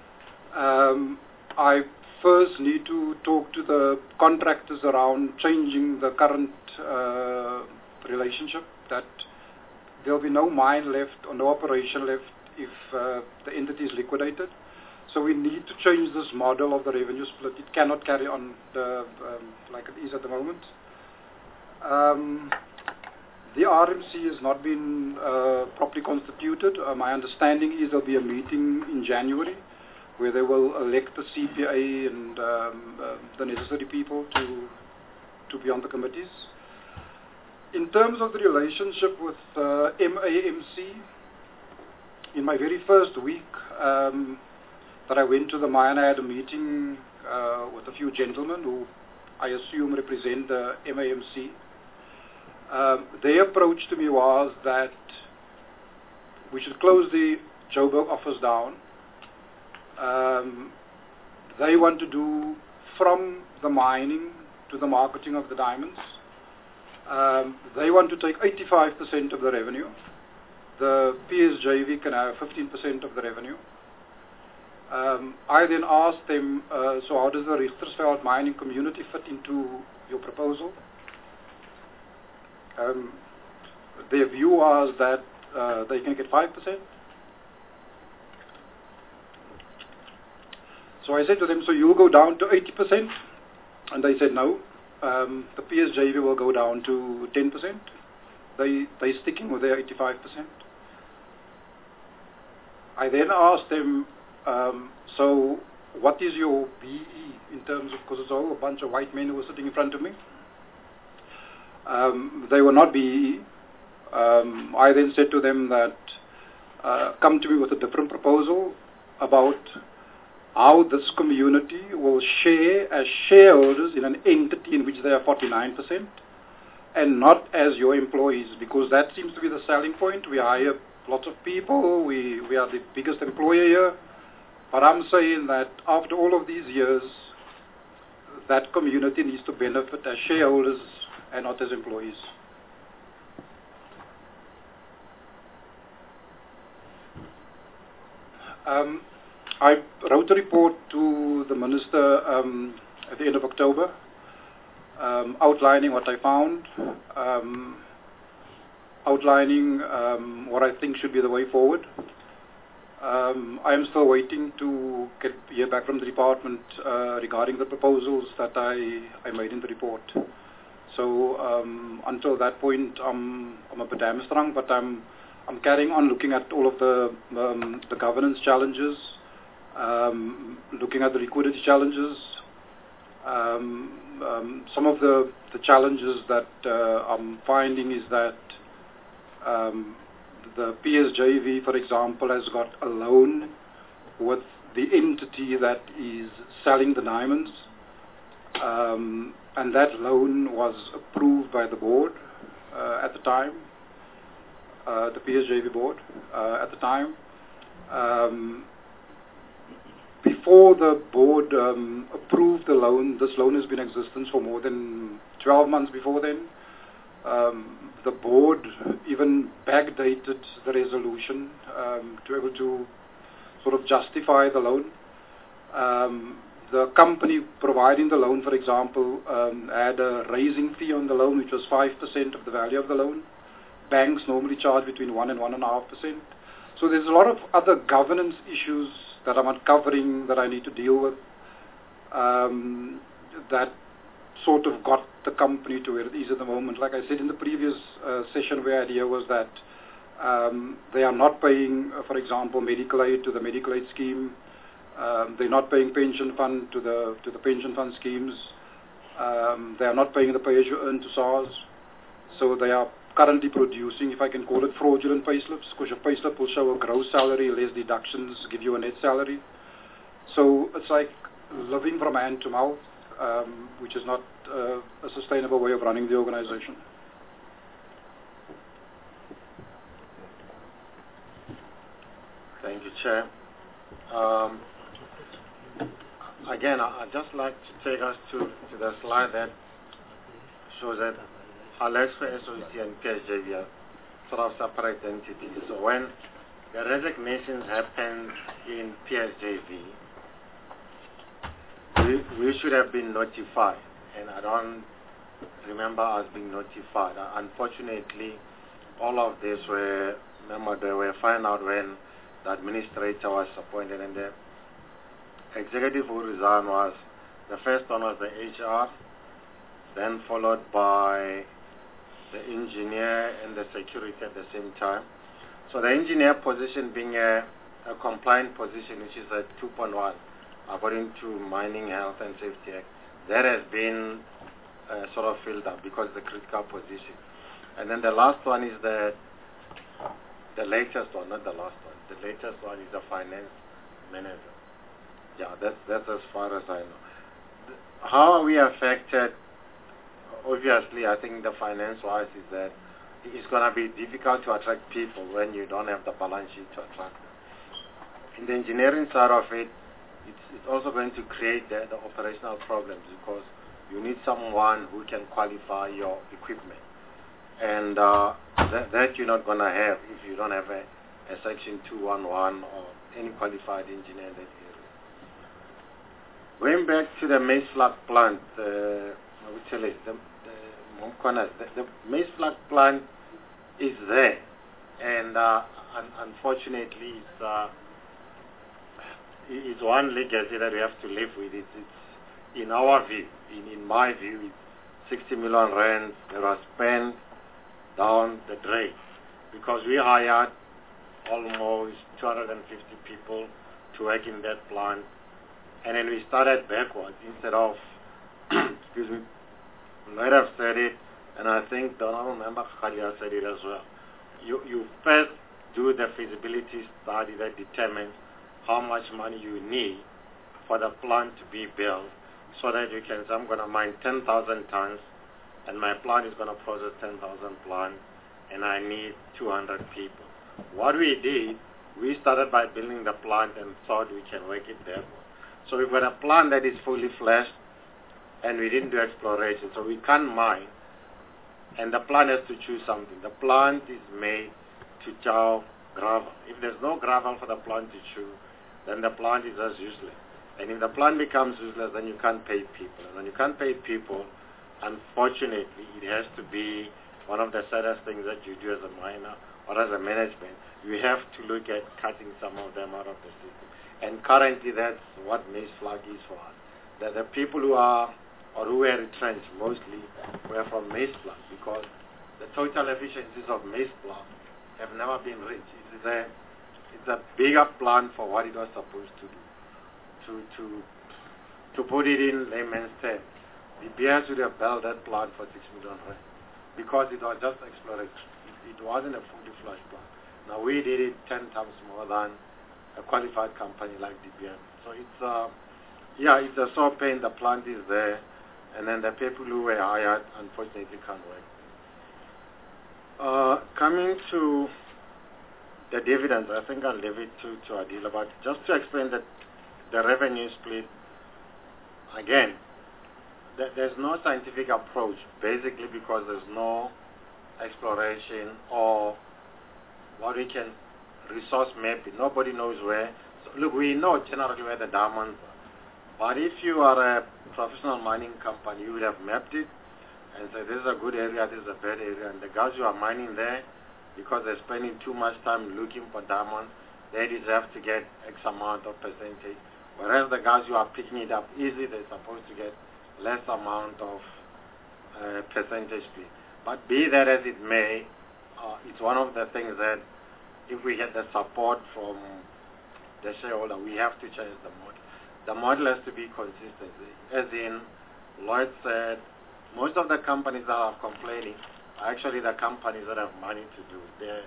I first need to talk to the contractors around changing the current relationship, that there will be no mine left or no operation left if the entity is liquidated. So we need to change this model of the revenue split. It cannot carry on like it is at the moment. The RMC has not been properly constituted. My understanding is there will be a meeting in January where they will elect the CPA and the necessary people to be on the committees. In terms of the relationship with MAMC, in my very first week that I went to the mine, I had a meeting with a few gentlemen who I assume represent the MAMC. Their approach to me was that we should close the Joburg office down. They want to do from the mining to the marketing of the diamonds. They want to take 85% of the revenue. the PSJV can have 15% of the revenue. I then asked them, so how does the Richtersveld mining community fit into your proposal? Their view was that they can get 5%. So I said to them, so you'll go down to 80%? And they said no. The PSJV will go down to 10%. They're sticking with their 85%. I then asked them, so what is your BE in terms of, because it's all a bunch of white men who were sitting in front of me. They were not BE. I then said to them that come to me with a different proposal about how this community will share as shareholders in an entity in which they are 49% and not as your employees, because that seems to be the selling point. We hire lots of people, we are the biggest employer here, but I'm saying that after all of these years, that community needs to benefit as shareholders and not as employees. I wrote a report to the minister at the end of October, outlining what I found, outlining what I think should be the way forward. I am still waiting to hear back from the department regarding the proposals that I made in the report. So until that point, I'm a bit hamstrung, but I'm carrying on looking at all of the governance challenges, looking at the liquidity challenges. Some of the challenges that I'm finding is that the PSJV, for example, has got a loan with the entity that is selling the diamonds, and that loan was approved by the board at the time, the PSJV board at the time. Before the board approved the loan, this loan has been in existence for more than 12 months before then. The board even backdated the resolution to be able to sort of justify the loan. The company providing the loan, for example, had a raising fee on the loan, which was 5% of the value of the loan. Banks normally charge between 1 and 1.5%. So there's a lot of other governance issues that I'm uncovering that I need to deal with, that sort of got the company to where it is at the moment. Like I said in the previous session, where idea was that they are not paying, for example, medical aid to the medical aid scheme. They're not paying pension fund to the pension fund schemes. They are not paying the pay-as-you-earn to SARS. So they are currently producing, if I can call it, fraudulent payslips, because your payslip will show a gross salary, less deductions, give you a net salary. So it's like living from hand to mouth, which is not a sustainable way of running the organization. Thank you, Chair. Again, I'd just like to take us to the slide that shows that Alexco SOC and PSJV are sort of separate entities. So when the resignations happen in PSJV, we should have been notified, and I don't remember us being notified. Unfortunately, all of this they were found out when the administrator was appointed, and the executive who resigned was, the first one was the HR, then followed by the engineer and the security at the same time. So the engineer position being a compliant position, which is a 2.1, according to Mining Health and Safety Act, that has been sort of filled up because the critical position. And then the last one is the latest one, not the last one. The latest one is the finance manager. Yeah, that's as far as I know. How are we affected? Obviously, I think the finance-wise is that it's going to be difficult to attract people when you don't have the balance sheet to attract them. In the engineering side of it, it's also going to create the operational problems, because you need someone who can qualify your equipment. and that you're not going to have if you don't have a Section 211 or any qualified engineer in that area. Going back to the maize flag plant, the maize flag plant is there, and unfortunately it's one legacy that we have to live with. It's in our view, in my view, it's 60 million rand that was spent down the drain, because we hired almost 250 people to work in that plant, and then we started backwards instead of excuse me, might have said it, and I think the honorable member Khalia said it as well. You first do the feasibility study that determines how much money you need for the plant to be built, so that you can say, I'm going to mine 10,000 tons, and my plant is going to process 10,000 plants, and I need 200 people. What we did, we started by building the plant and thought we can work it there. So we've got a plant that is fully fleshed, and we didn't do exploration, so we can't mine, and the plant has to choose something. The plant is made to chow gravel. If there's no gravel for the plant to chew, then the plant is just useless. And if the plant becomes useless, then you can't pay people. And when you can't pay people, unfortunately, it has to be one of the saddest things that you do as a miner or as a management. You have to look at cutting some of them out of the system. And currently, that's what maize flag is for us. That the people who are, or who were retrenched mostly, were from maize flag, because the total efficiencies of maize flag have never been reached. It's a bigger plan for what it was supposed to do. To put it in layman's terms, the BS should have built that plant for 6 million rand, because it was just exploration. It wasn't a fully fledged plant. Now we did it 10 times more than a qualified company like DBM. So it's a sore pain. The plant is there, and then the people who were hired unfortunately can't work. Coming to the dividends, I think I'll leave it to Adila, but just to explain that the revenue split, again, there's no scientific approach, basically because there's no exploration or what we can resource mapping. Nobody knows where. So look, we know generally where the diamonds are, but if you are a professional mining company, you would have mapped it and said, this is a good area, this is a bad area, and the guys who are mining there, because they're spending too much time looking for diamonds, they deserve to get X amount of percentage. Whereas the guys who are picking it up easy, they're supposed to get less amount of percentage fee. But be that as it may, it's one of the things that if we get the support from the shareholder, we have to change the model. The model has to be consistent. As in, Lloyd said, most of the companies that are complaining are actually the companies that have money to do.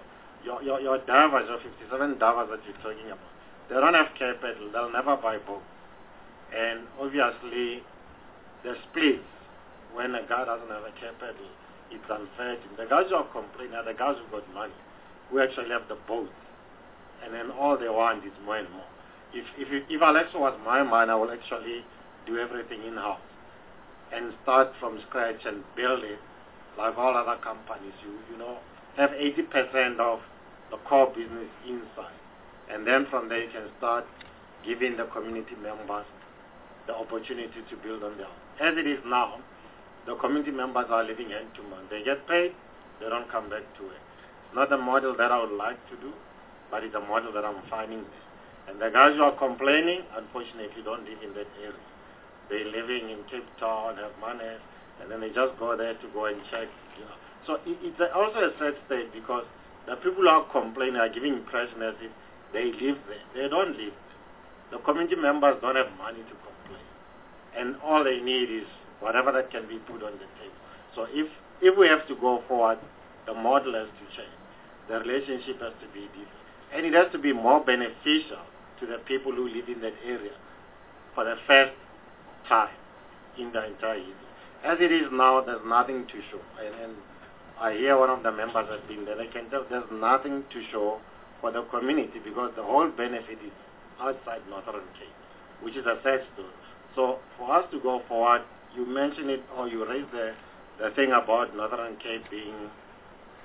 Your divers, your 57 divers that you're talking about, they don't have capital, they'll never buy boats. And obviously, the splits, when a guy doesn't have a capital, it's unfair to him. The guys who are complaining are the guys who got money, who actually have the boats. And then all they want is more and more. If Alexa was my mine, I will actually do everything in-house and start from scratch and build it like all other companies. You know, have 80% of the core business inside. And then from there you can start giving the community members the opportunity to build on their own. As it is now, the community members are living hand to mouth. They get paid, they don't come back to it. It's not the model that I would like to do, but it's a model that I'm finding there. And the guys who are complaining, unfortunately, don't live in that area. They're living in Cape Town, have money, and then they just go there to go and check. You know. So it's also a sad state, because the people who are complaining are giving impression as if they live there. They don't live there. The community members don't have money to complain. And all they need is whatever that can be put on the table. So if we have to go forward, the model has to change. The relationship has to be different. And it has to be more beneficial to the people who live in that area for the first time in the entire year. As it is now, there's nothing to show. And I hear one of the members has been there. I can tell there's nothing to show for the community, because the whole benefit is outside Northern Cape, which is a sad story. So for us to go forward, you mentioned it, or you raised the thing about Northern Cape being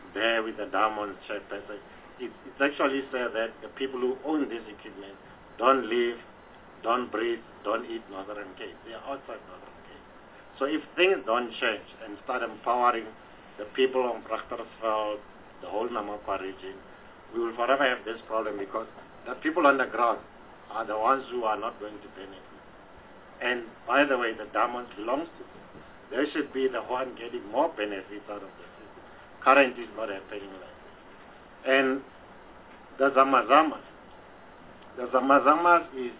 there with the Diamond chairperson. It's actually said that the people who own this equipment don't live, don't breathe, don't eat Northern Cape. They are outside Northern Cape. So if things don't change and start empowering the people of Brachtersveld, the whole Namakwa region, we will forever have this problem because the people on the ground are the ones who are not going to benefit. And by the way, the diamonds belongs to them. They should be the one getting more benefits out of the system. Currently, it's not happening like this. And the Zamazamas is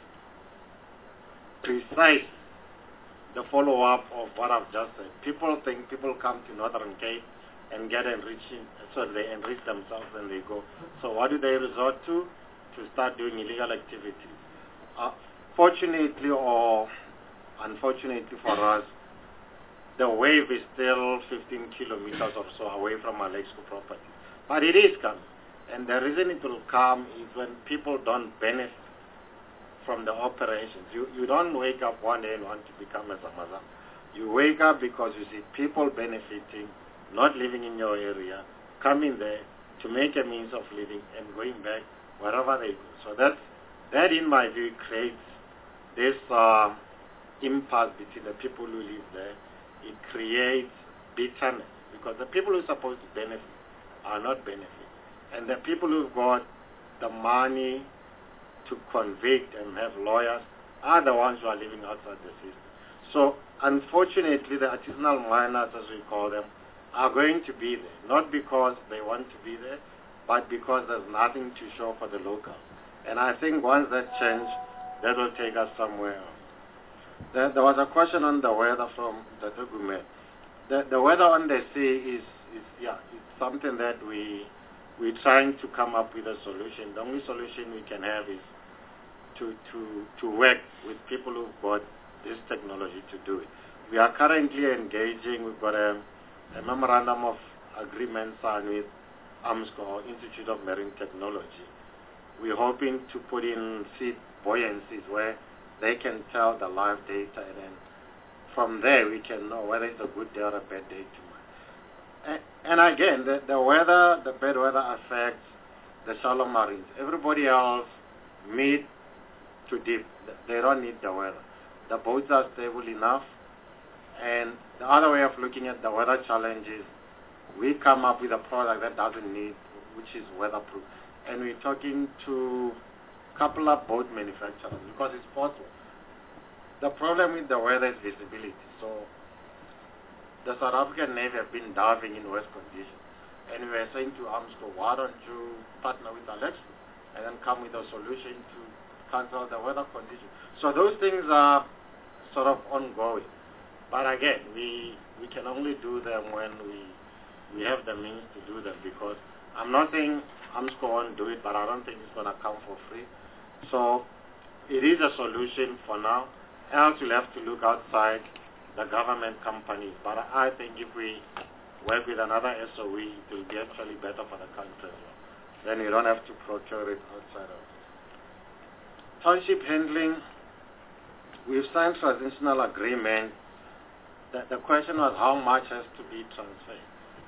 precise the follow-up of what I've just said. People think people come to Northern Cape and get enriching, so they enrich themselves and they go. So what do they resort to? To start doing illegal activities. Fortunately or unfortunately for us, the wave is still 15 kilometers or so away from Alexco property. But it is coming. And the reason it will come is when people don't benefit from the operations. You don't wake up one day and want to become a Zamazam. You wake up because you see people benefiting, not living in your area, coming there to make a means of living and going back wherever they go. So that in my view creates this impasse between the people who live there. It creates bitterness because the people who are supposed to benefit are not benefiting. And the people who've got the money to convict and have lawyers are the ones who are living outside the system. So unfortunately, the artisanal miners, as we call them, are going to be there, not because they want to be there, but because there's nothing to show for the locals. And I think once that change, that will take us somewhere else. There was a question on the weather from the document. The weather on the sea is it's something that we're trying to come up with a solution. The only solution we can have is to work with people who've got this technology to do it. We are currently engaging. We've got a memorandum of agreement signed with AMSCO, Institute of Marine Technology. We're hoping to put in seed buoyancies where they can tell the live data, and then from there we can know whether it's a good day or a bad day tomorrow. And again, the weather, the bad weather affects the shallow marines. Everybody else mid to deep, they don't need the weather. The boats are stable enough. And the other way of looking at the weather challenge is we come up with a product that doesn't need, which is weatherproof. And we're talking to a couple of boat manufacturers because it's possible. The problem with the weather is visibility. So the South African Navy have been diving in worse conditions. And we were saying to AMSCO, why don't you partner with Alexco and then come with a solution to cancel the weather conditions. So those things are sort of ongoing. But again, we can only do them when we have the means to do them, because I'm not saying AMSCO won't do it, but I don't think it's going to come for free. So it is a solution for now. Else we'll have to look outside the government companies. But I think if we work with another SOE, it will be actually better for the country as well. Then you don't have to procure it outside of township handling. We've signed transitional agreement. The question was how much has to be transferred.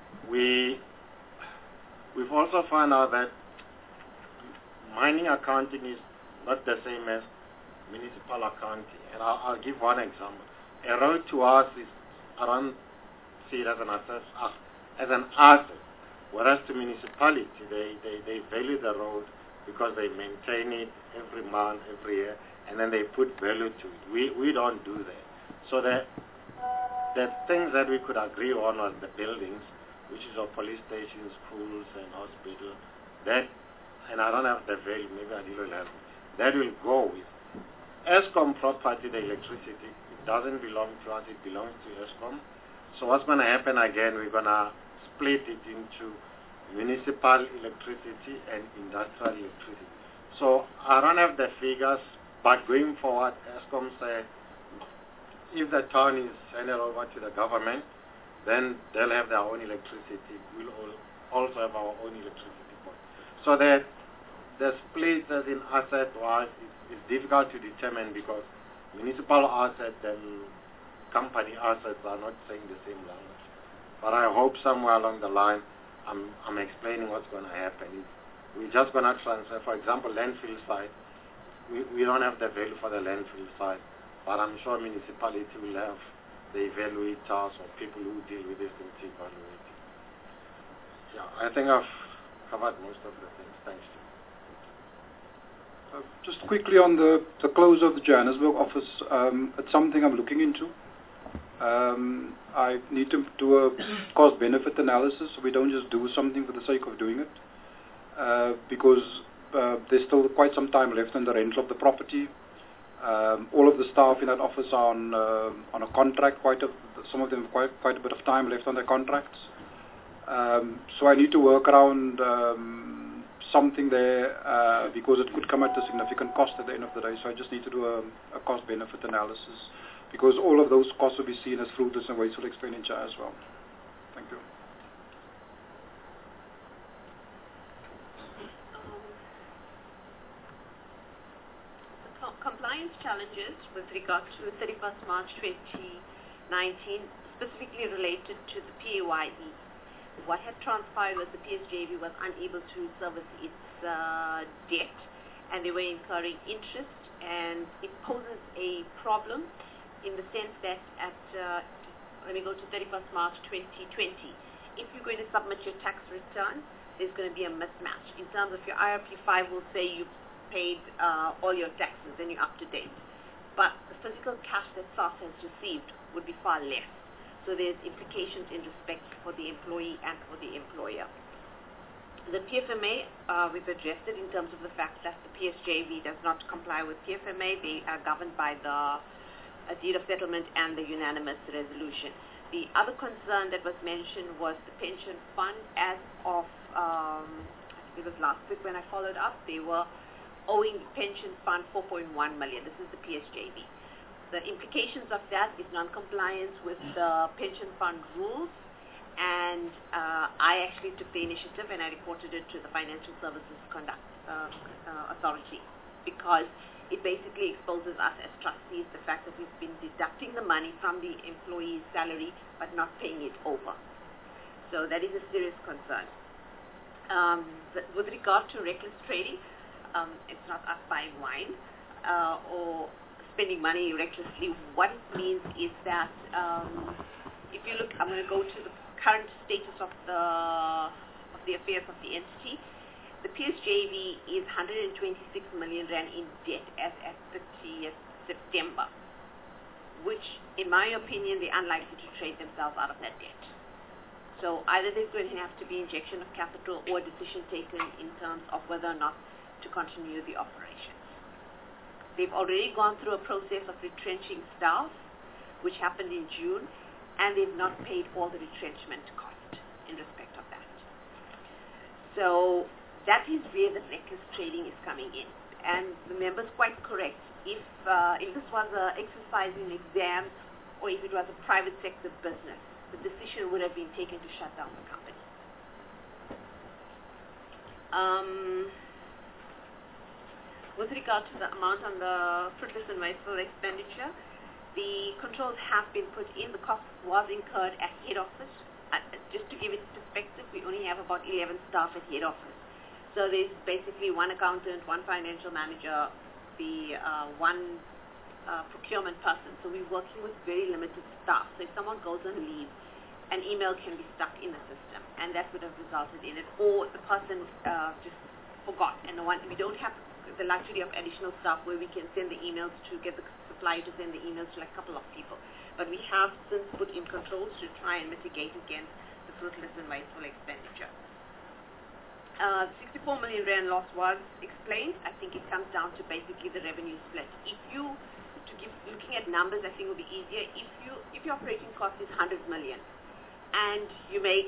We've also found out that mining accounting is not the same as municipal accounting. And I'll give one example. A road to us is around, see it as an asset, whereas to municipality, they value the road because they maintain it every month, every year, and then they put value to it. We don't do that. So the things that we could agree on was the buildings, which is our police stations, schools, and hospitals. That, and I don't have the value, maybe I will have it. That will go with Eskom property, the electricity. It doesn't belong to us, it belongs to Eskom. So what's going to happen again, we're going to split it into municipal electricity and industrial electricity. So I don't have the figures, but going forward, Eskom said, if the town is handed over to the government, then they'll have their own electricity. We'll also have our own electricity board. So the split as in asset-wise is difficult to determine because municipal assets and company assets are not saying the same language. But I hope somewhere along the line I'm explaining what's going to happen. We're just going to transfer, for example, landfill site. We don't have the value for the landfill site, but I'm sure municipality will have the evaluators or people who deal with this thing to evaluate it. Yeah, I think I've covered most of the things. Thanks. Just quickly on the close of the Johannesburg office, it's something I'm looking into. I need to do a cost-benefit analysis, so we don't just do something for the sake of doing it, because there's still quite some time left on the rental of the property. All of the staff in that office are on a contract. Some of them have quite a bit of time left on their contracts. So I need to work around something there because it could come at a significant cost at the end of the day. So I just need to do a cost-benefit analysis, because all of those costs will be seen as fruitless and wasteful expenditure as well. Thank you. Compliance challenges with regard to 31st March 2019, specifically related to the PAYE. What had transpired was the PSJV was unable to service its debt, and they were incurring interest, and it poses a problem in the sense that when we go to 31st March 2020, if you're going to submit your tax return, there's going to be a mismatch. In terms of your IRP5 will say you paid all your taxes and you're up to date, but the physical cash that SARS has received would be far less. So there's implications in respect for the employee and for the employer. The PFMA, we've addressed it in terms of the fact that the PSJV does not comply with PFMA. They are governed by the deed of settlement and the unanimous resolution. The other concern that was mentioned was the pension fund. As of, I think it was last week when I followed up, they were owing the pension fund 4.1 million. This is the PSJV. The implications of that is non-compliance with the pension fund rules, and I actually took the initiative and I reported it to the Financial Services Authority, because it basically exposes us as trustees the fact that we've been deducting the money from the employee's salary but not paying it over. So that is a serious concern. With regard to reckless trading, it's not us buying wine or spending money recklessly. What it means is that if you look, I'm going to go to the current status of the affairs of the entity. The PSJV is 126 million rand in debt as at 30th September, which, in my opinion, they're unlikely to trade themselves out of that debt. So either there's going to have to be injection of capital or a decision taken in terms of whether or not to continue the operations. They've already gone through a process of retrenching staff, which happened in June, and they've not paid all the retrenchment cost in respect of that. So that is where the reckless trading is coming in. And the member's quite correct. If this was an exercise in exams, or if it was a private sector business, the decision would have been taken to shut down the company. With regard to the amount on the fruitless and wasteful expenditure, the controls have been put in. The cost was incurred at head office. Just to give it perspective, we only have about 11 staff at head office. So there's basically one accountant, one financial manager, the one procurement person. So we're working with very limited staff. So if someone goes on leave, an email can be stuck in the system, and that would have resulted in it. Or the person just forgot, and we don't have the luxury of additional staff where we can send the emails to get the supplier to send the emails to like a couple of people. But we have since put in controls to try and mitigate against the fruitless and wasteful expenditure. 64 million rand loss was explained. I think it comes down to basically the revenue split. Looking at numbers, I think it will be easier. If your operating cost is 100 million and you make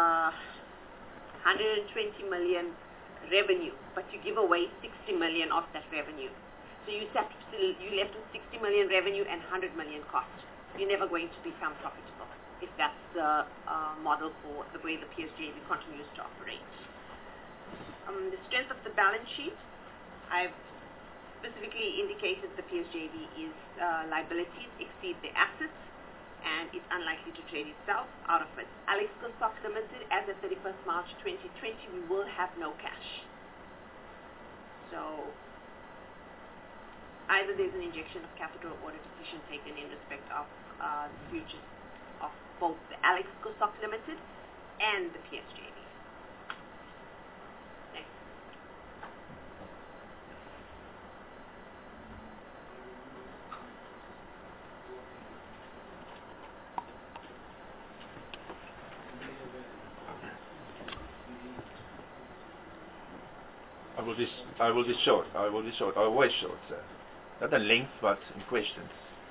120 million revenue, but you give away 60 million of that revenue, so you left with 60 million revenue and 100 million cost. You're never going to become profitable if that's the model for the way the PSJV continues to operate. The strength of the balance sheet, I've specifically indicated the PSJV is liabilities exceed the assets, and it's unlikely to trade itself out of it. Alexco Stocks Limited, as of 31st March 2020, we will have no cash. So either there's an injection of capital or a decision taken in respect of the futures of both the Alexco Stocks Limited and the PSJV. Next. I will be short. Always short, sir. Not in length, but in questions.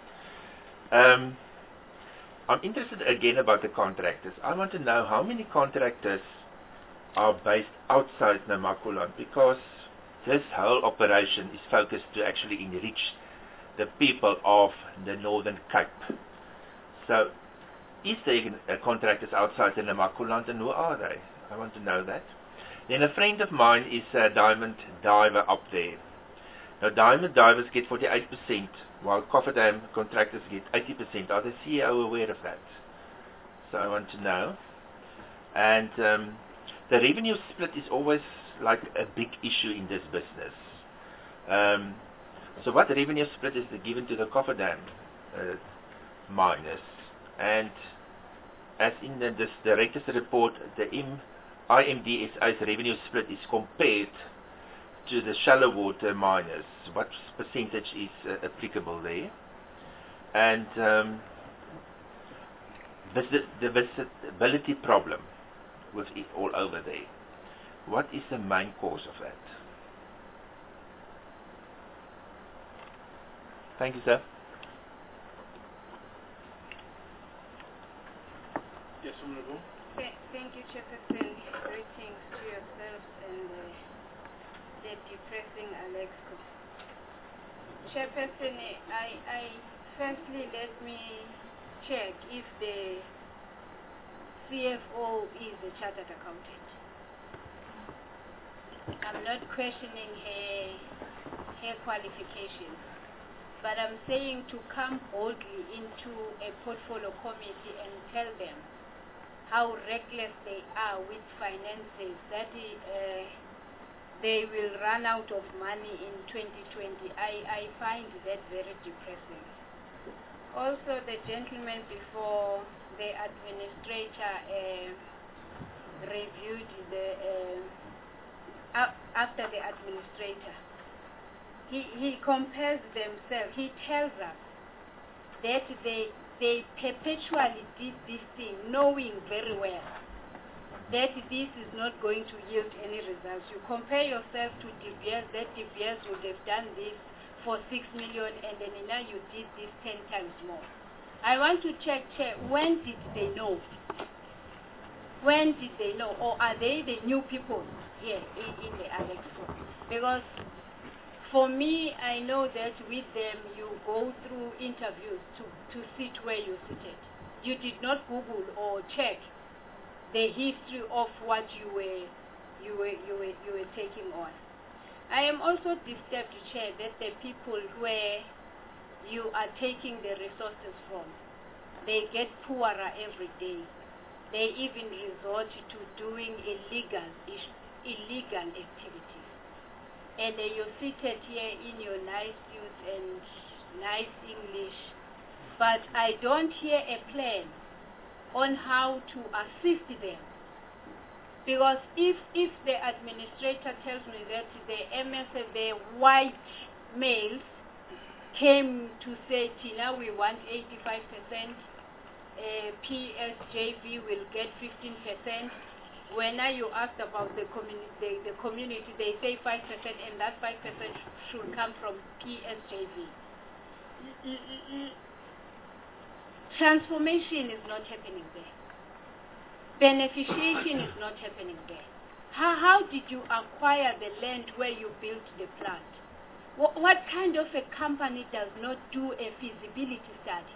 I'm interested again about the contractors. I want to know how many contractors are based outside Namaqualand, because this whole operation is focused to actually enrich the people of the Northern Cape. So, is there contractors outside the Namaqualand, and who are they? I want to know that. Then a friend of mine is a diamond diver up there. Now, diamond divers get 48%, while Cofferdam contractors get 80%. Are the CEO aware of that? So I want to know. And the revenue split is always like a big issue in this business. So what revenue split is given to the Cofferdam miners? And as in this director's report, the IMDSA's revenue split is compared to the shallow water miners. What percentage is applicable there? And the visibility problem with it all over there. What is the main cause of that? Thank you, sir. Yes, Honorable. Thank you, Chairperson. Greetings to yourselves and the depressing Alexco. Chairperson, firstly let me check if the CFO is a chartered accountant. I'm not questioning her qualifications, but I'm saying to come boldly into a portfolio committee and tell them how reckless they are with finances, that they will run out of money in 2020. I find that very depressing. Also, the gentleman before the administrator reviewed after the administrator, he compares themselves. He tells us that they perpetually did this thing, knowing very well that this is not going to yield any results. You compare yourself to De Beers, that De Beers would have done this for 6 million, and then now you did this 10 times more. I want to check, when did they know? When did they know? Or are they the new people here in the Alexco? Because for me, I know that with them you go through interviews to sit where you seated. You did not Google or check the history of what you were taking on. I am also disturbed, Chair, that the people where you are taking the resources from, they get poorer every day. They even resort to doing illegal activities. And you're seated here in your nice suit and nice English, but I don't hear a plan on how to assist them. Because if the administrator tells me that the MSF, the white males, came to say, Tina, we want 85%, PSJV will get 15%. When you asked about the community, they say 5%, and that 5% should come from PSJV. Transformation is not happening there. Beneficiation is not happening there. How did you acquire the land where you built the plant? What kind of a company does not do a feasibility study?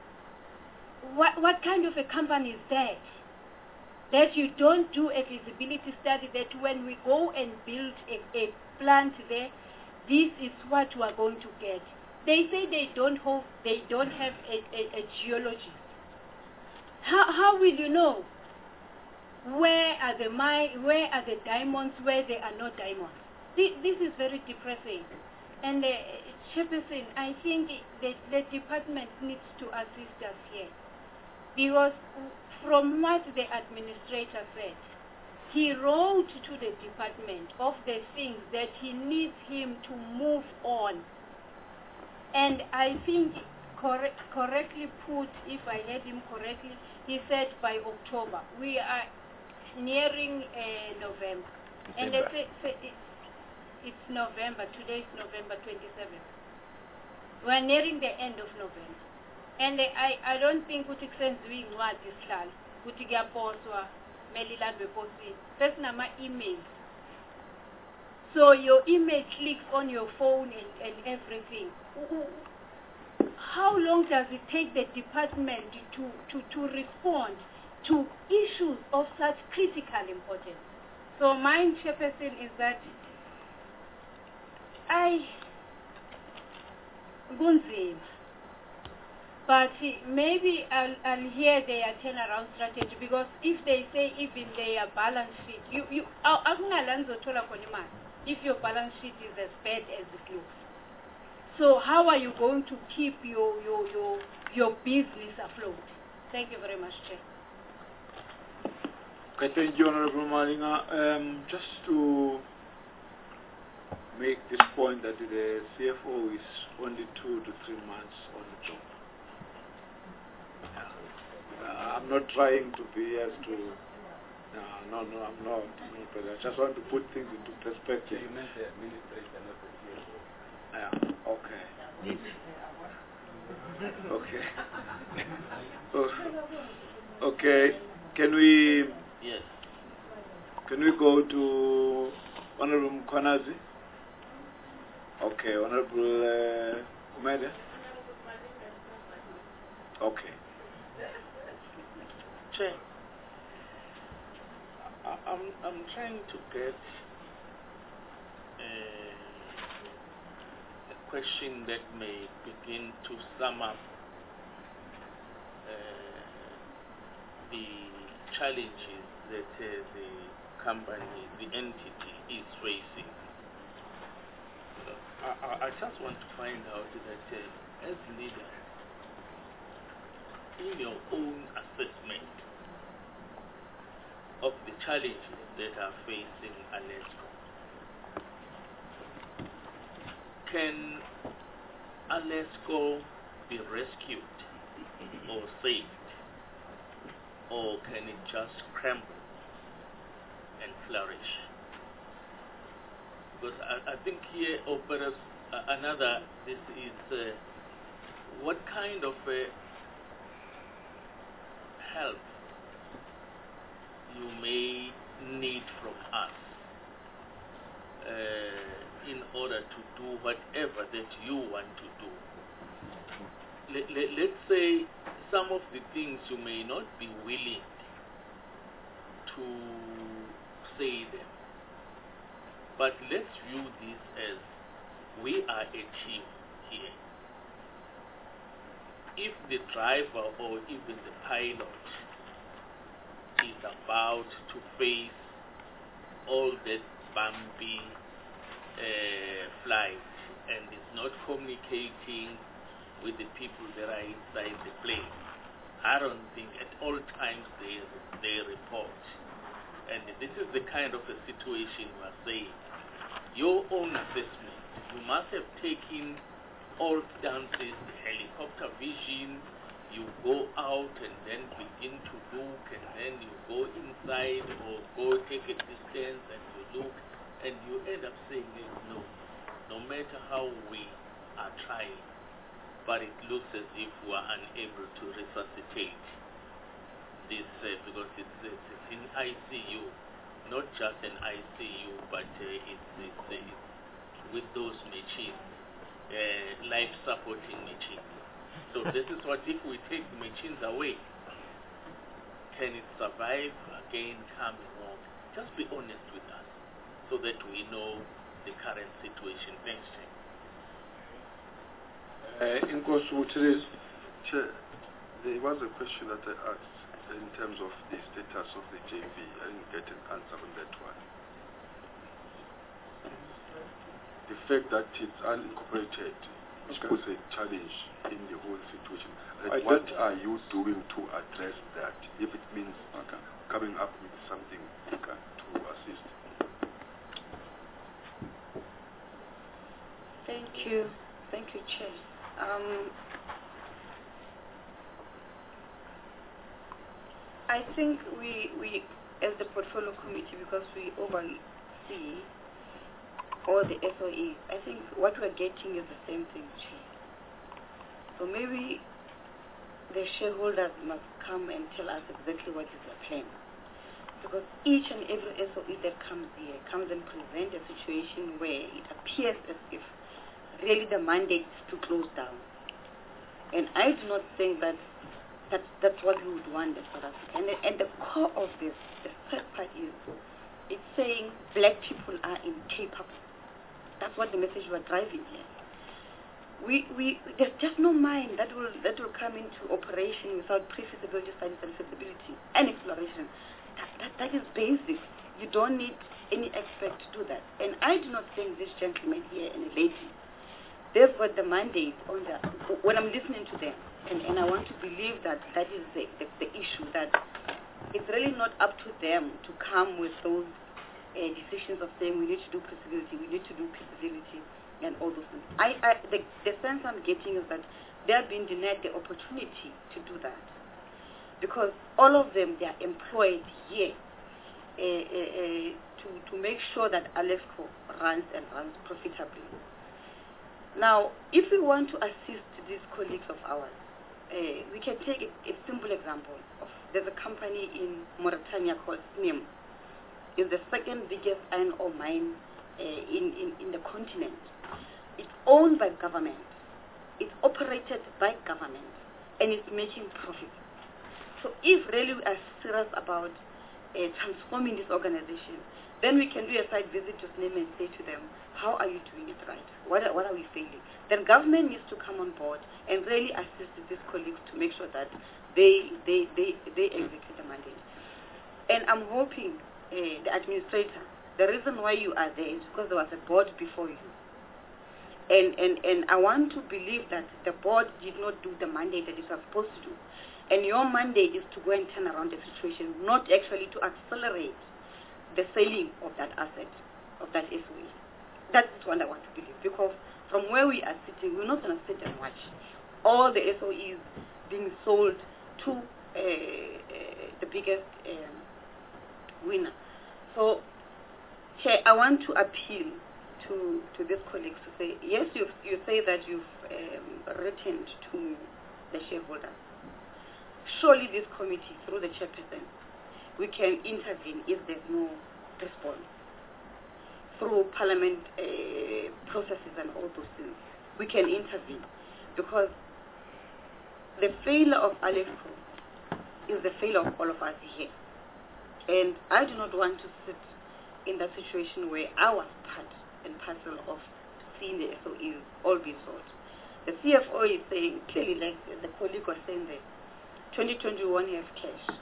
What kind of a company is that? That you don't do a feasibility study, that when we go and build a plant there, this is what we are going to get. They say they don't have a geologist. How will you know where are the diamonds, where there are no diamonds? This is very depressing. And Chairperson, I think the department needs to assist us here. Because from what the administrator said, he wrote to the department of the things that he needs him to move on. And I think correctly put, if I heard him correctly, he said by October. We are nearing November. And it's November. Today is November 27th. We are nearing the end of November. And I don't think ukuthi kusenziwe incwadi sihlala ukuthi kuyaposwa melilandwe posini. First nama emails. So your email clicks on your phone and everything. How long does it take the department to respond to issues of such critical importance? So my Chairperson is that kunzima. But maybe I'll hear their turnaround strategy, because if they say even their balance sheet, if your balance sheet is as bad as it looks. So how are you going to keep your business afloat? Thank you very much, Chair. Okay, thank you, Honorable Malinga. Just to make this point that the CFO is only 2 to 3 months on the job. I'm not trying to be as to... No, I'm not. But I just want to put things into perspective. You meant the administrator, not the CFO. Yeah, okay. Okay. Okay, can we... Yes. Can we go to Honorable Mkhwanazi? Okay, Honorable Umede? Okay. Chair, I'm trying to get a question that may begin to sum up the challenges that the company, the entity is facing. I just want to find out that as leader, in your own assessment of the challenges that are facing Alesco, can Alesco be rescued or saved, or can it just crumble and flourish? Because I think here, or perhaps another, this is what kind of help you may need from us in order to do whatever that you want to do. Let's say some of the things you may not be willing to say them, but let's view this as we are a team here. If the driver or even the pilot is about to face all that bumpy flight and is not communicating with the people that are inside the plane, I don't think at all times they report. And this is the kind of a situation we are saying. Your own assessment, you must have taken all stances, the helicopter vision, you go out and then begin to look, and then you go inside or go take a distance and you look, and you end up saying, no matter how we are trying, but it looks as if we are unable to resuscitate this because it's in ICU, not just an ICU, but it's with those machines, life-supporting machines. So this is what, if we take the machines away, can it survive again coming on? Just be honest with us so that we know the current situation. Thanks, Chair. In Chair, there was a question that I asked. in terms of the status of the JV. I didn't get an answer on that one. The fact that it's unincorporated was a challenge in the whole situation. Like, what are you doing to address that, if it means coming up with something to assist? Thank you, Chair. I think we as the portfolio committee, because we oversee all the SOEs, I think what we're getting is the same thing, Chair. So maybe the shareholders must come and tell us exactly what is their plan. Because each and every SOE that comes here comes and presents a situation where it appears as if really the mandate is to close down. And I do not think that's what we would want as South Africa. And the core of this, the third part is, it's saying black people are incapable. That's what the message we're driving here. There's just no mine that will come into operation without pre-feasibility studies and feasibility and exploration. That is basic. You don't need any expert to do that. And I do not think this gentleman here and a lady, they've got the mandate on that. When I'm listening to them, and I want to believe that is the issue, that it's really not up to them to come with those decisions of saying we need to do feasibility, we need to do feasibility, and all those things. The sense I'm getting is that they are being denied the opportunity to do that, because all of them, they are employed here to make sure that Alesco runs profitably. Now, if we want to assist these colleagues of ours, we can take a simple example. There's a company in Mauritania called SNIM. It's the second biggest iron ore mine in the continent. It's owned by government. It's operated by government. And it's making profit. So if really we are serious about transforming this organization, then we can do a site visit to SNIM and say to them, how are you doing it right? What are we failing? Then government needs to come on board and really assist these colleagues to make sure that they execute the mandate. And I'm hoping the administrator, the reason why you are there is because there was a board before you. And I want to believe that the board did not do the mandate that it was supposed to do. And your mandate is to go and turn around the situation, not actually to accelerate the selling of that asset, of that SOE. That's what I want to believe, because from where we are sitting, we're not going to sit and watch all the SOEs being sold to the biggest winner. So, Chair, I want to appeal to these colleagues to say, yes, you say that you've written to the shareholders. Surely this committee, through the chairperson, we can intervene if there's no response. Through parliament processes and all those things, we can intervene, because the failure of Alesco is the failure of all of us here. And I do not want to sit in that situation where I was part and parcel of seeing the SOEs all be sold. The CFO is saying, clearly, like the colleague was saying that 2021 you have cash.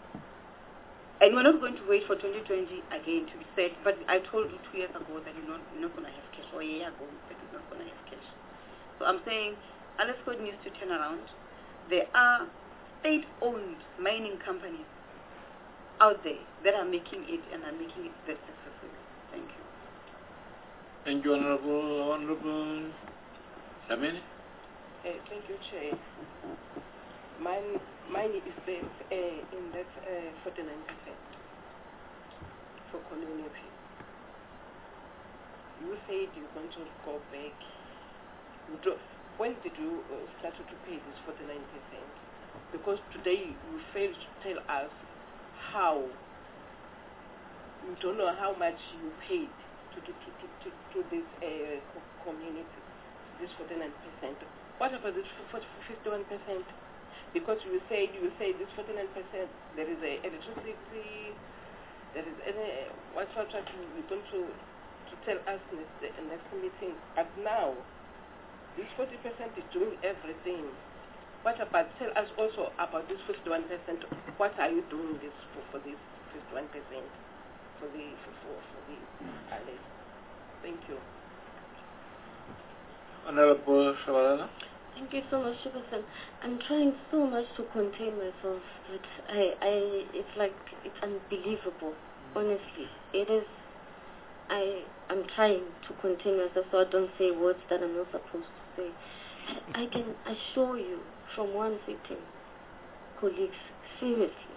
And we're not going to wait for 2020 again to be said, but I told you 2 years ago that you're not going to have cash, or a year ago that you're not going to have cash. So I'm saying Alesco needs to turn around. There are state-owned mining companies out there that are making it and are making it very successfully. Thank you. Thank you, Honorable Samini. Thank you, Chair. Mine is based in that 49% for community. You said you're going to go back. When did you start to pay this 49%? Because today you failed to tell us how. You don't know how much you paid to this community, this 49%. What about this 51%? Because you say this 49%, there is electricity, there is what's what you're going to tell us in the next meeting. But now, this 40% is doing everything. What about, tell us also about this 51%. What are you doing this for this 51% for the ALES? Thank you. Honorable Shabalala. Thank you so much, Superson. I'm trying so much to contain myself, but it's like, it's unbelievable. Honestly, it is. I'm trying to contain myself so I don't say words that I'm not supposed to say. I can assure you from one sitting, colleagues, seriously,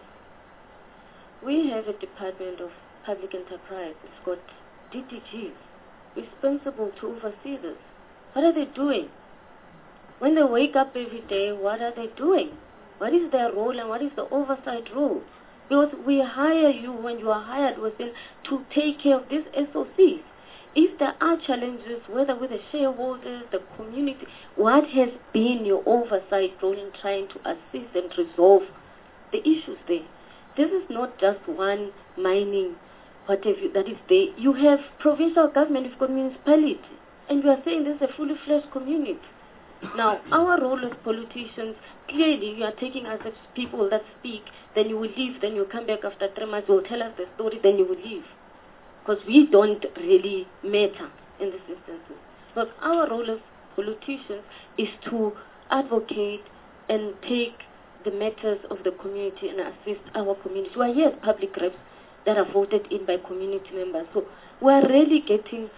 we have a Department of Public Enterprise. It's got DDGs responsible to oversee this. What are they doing? When they wake up every day, what are they doing? What is their role and what is the oversight role? Because we hire you when you are hired within to take care of these SOCs. If there are challenges, whether with the shareholders, the community, what has been your oversight role in trying to assist and resolve the issues there? This is not just one mining, whatever that is there. You have provincial government, you've got municipality, and you are saying this is a fully fledged community. Now, our role as politicians, clearly you are taking us as people that speak, then you will leave, then you come back after 3 months, you will tell us the story, then you will leave. Because we don't really matter in this instance. But our role as politicians is to advocate and take the matters of the community and assist our community. We are here as public reps that are voted in by community members. So we are really getting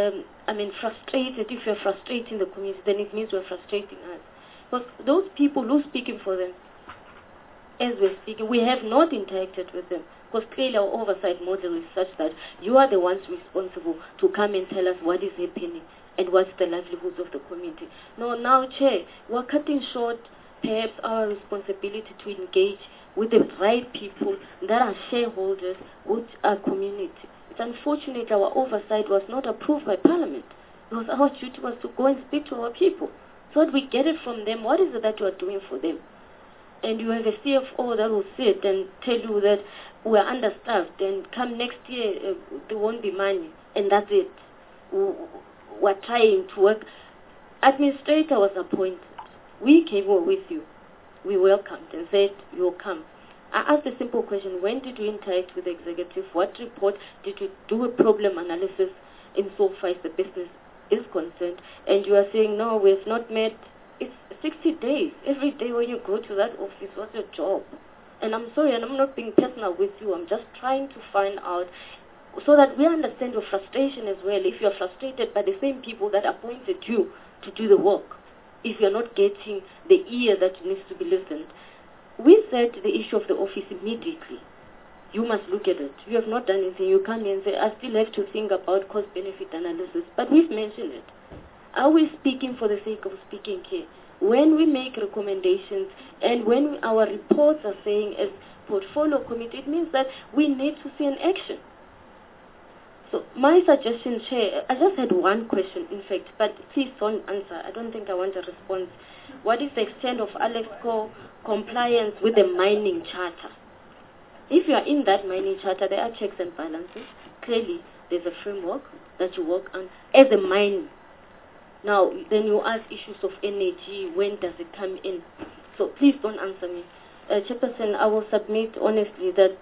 frustrated. If you're frustrating the community, then it means we're frustrating us. Because those people who are speaking for them, as we're speaking, we have not interacted with them. Because clearly our oversight model is such that you are the ones responsible to come and tell us what is happening and what's the livelihoods of the community. No, now, Chair, we're cutting short perhaps our responsibility to engage with the right people that are shareholders with our community. It's unfortunate our oversight was not approved by Parliament, because our duty was to go and speak to our people so that we get it from them. What is it that you are doing for them? And you have a CFO that will sit and tell you that we are understaffed and come next year there won't be money, and that's it. We're trying to work. Administrator was appointed. We came with you. We welcomed and said, you'll come. I asked a simple question: when did you interact with the executive? What report did you do? A problem analysis insofar as the business is concerned? And you are saying, no, we have not met. It's 60 days. Every day when you go to that office, what's your job? And I'm sorry, and I'm not being personal with you. I'm just trying to find out so that we understand your frustration as well. If you're frustrated by the same people that appointed you to do the work, if you're not getting the ear that needs to be listened. We said the issue of the office immediately. You must look at it. You have not done anything. You come in and say, I still have to think about cost-benefit analysis. But we've mentioned it. Are we speaking for the sake of speaking here? When we make recommendations and when our reports are saying as portfolio committee, it means that we need to see an action. So my suggestion, Chair, I just had one question, in fact, but please don't answer. I don't think I want a response. What is the extent of ALESCO compliance with the mining charter? If you are in that mining charter, there are checks and balances. Clearly, there's a framework that you work on as a mine. Now, then you ask issues of energy, when does it come in? So please don't answer me. Chairperson, I will submit honestly that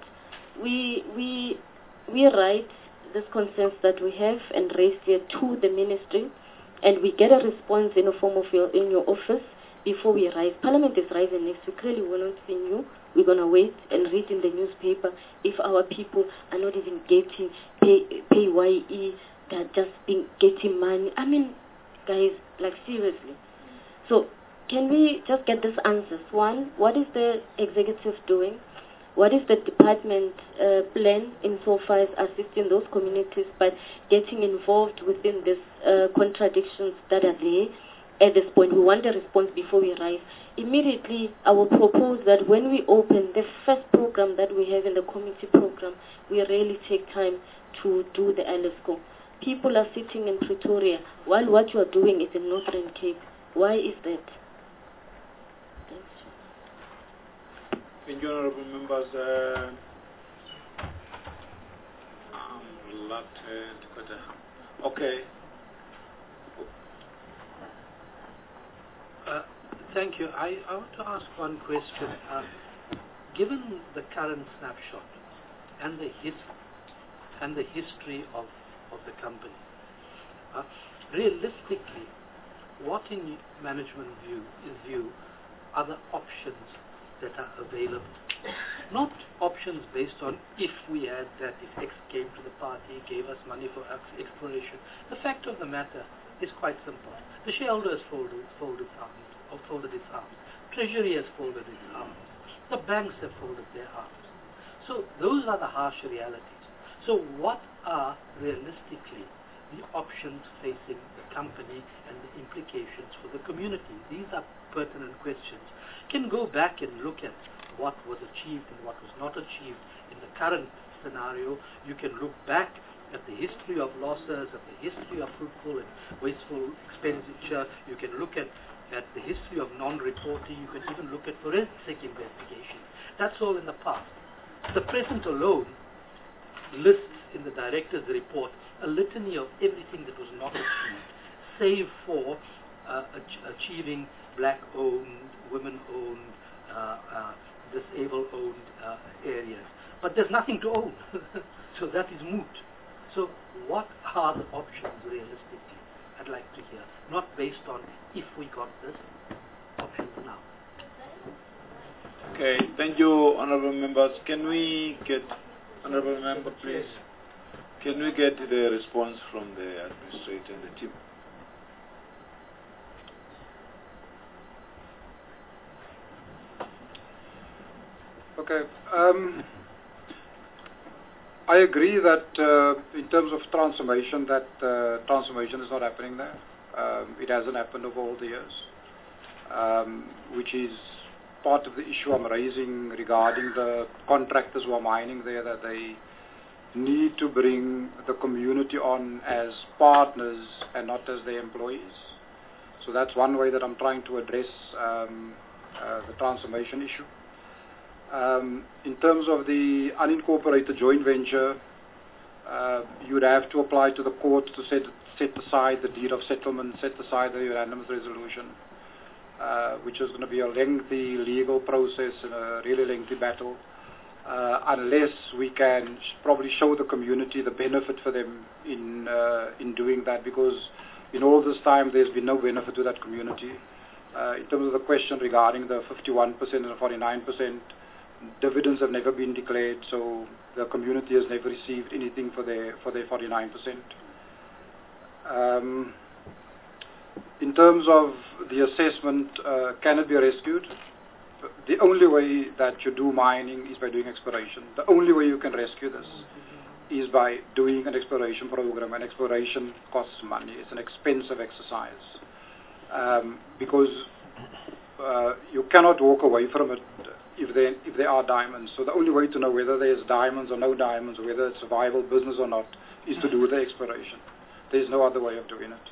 we write this concerns that we have and raise here to the ministry, and we get a response in the form of in your office before we rise. Parliament is rising next week. Clearly, we're not seeing you. We're going to wait and read in the newspaper if our people are not even getting PAYE, they're just getting money. I mean, guys, like seriously. So can we just get these answers? One, what is the executive doing? What is the department plan insofar as assisting those communities by getting involved within these contradictions that are there at this point? We want a response before we rise. Immediately, I will propose that when we open the first program that we have in the committee program, we really take time to do the ALESCO. People are sitting in Pretoria while what you are doing is in Northern Cape. Why is that? Thank you, honorable members. I'm reluctant. Okay. Thank you. I want to ask one question. Given the current snapshot and the history of the company, realistically, what in management view are the options that are available? Not options based on if we had that, if X came to the party, gave us money for exploration. The fact of the matter is quite simple. The shareholder has folded its arms. Treasury has folded its arms. The banks have folded their arms. So those are the harsh realities. So what are realistically the options facing the company and the implications for the community? These are pertinent questions. You can go back and look at what was achieved and what was not achieved in the current scenario. You can look back at the history of losses, at the history of fruitful and wasteful expenditure. You can look at the history of non-reporting. You can even look at forensic investigation. That's all in the past. The present alone lists in the director's report a litany of everything that was not achieved, save for achieving black-owned, women-owned, disabled-owned areas. But there's nothing to own, so that is moot. So what are the options realistically? I'd like to hear, not based on if we got this, options now. Okay, thank you, honorable members. Can we get, honorable member, please? Can we get the response from the administrator and the team? Okay. I agree that in terms of transformation, that transformation is not happening there. It hasn't happened over all the years, which is part of the issue I'm raising regarding the contractors who are mining there, that they need to bring the community on as partners and not as their employees. So that's one way that I'm trying to address the transformation issue. In terms of the unincorporated joint venture, you would have to apply to the court to set aside the deed of settlement, set aside the unanimous resolution, which is going to be a lengthy legal process and a really lengthy battle, unless we can probably show the community the benefit for them in doing that, because in all this time there's been no benefit to that community. In terms of the question regarding the 51% and the 49%, dividends have never been declared, so the community has never received anything for their 49%. In terms of the assessment, can it be rescued? The only way that you do mining is by doing exploration. The only way you can rescue this is by doing an exploration program, and exploration costs money. It's an expensive exercise because you cannot walk away from it if there are diamonds. So the only way to know whether there's diamonds or no diamonds, or whether it's a viable business or not, is to do the exploration. There's no other way of doing it.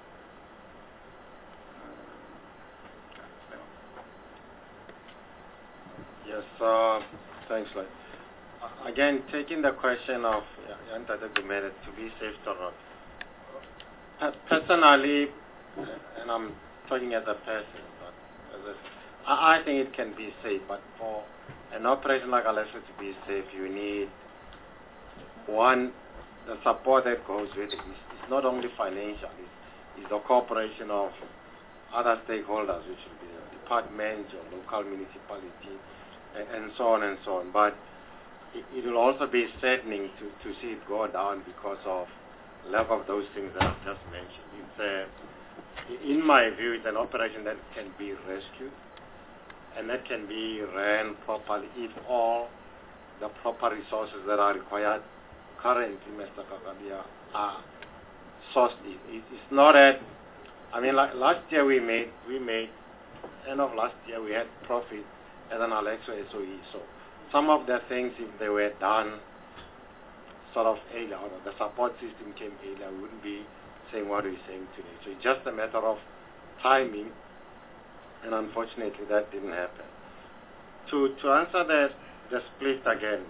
Yes, thanks, Lloyd. Again, taking the question of to be safe or not. Personally, and I'm talking as a person, but I think it can be safe, but for an operation like Alexco to be safe, you need, one, the support that goes with it. It's not only financial, it's the cooperation of other stakeholders, which will be the department or local municipality, and so on and so on. But it will also be saddening to see it go down because of lack of those things that I've just mentioned. It's, in my view, it's an operation that can be rescued, and that can be ran properly if all the proper resources that are required currently, Mr. Kakalia, are sourced. It's not at, I mean, like last year we made, end of last year we had profit as an Alexco SOE. So some of the things, if they were done sort of earlier, or the support system came earlier, we wouldn't be saying what we're saying today. So it's just a matter of timing, and unfortunately that didn't happen. To answer the split again,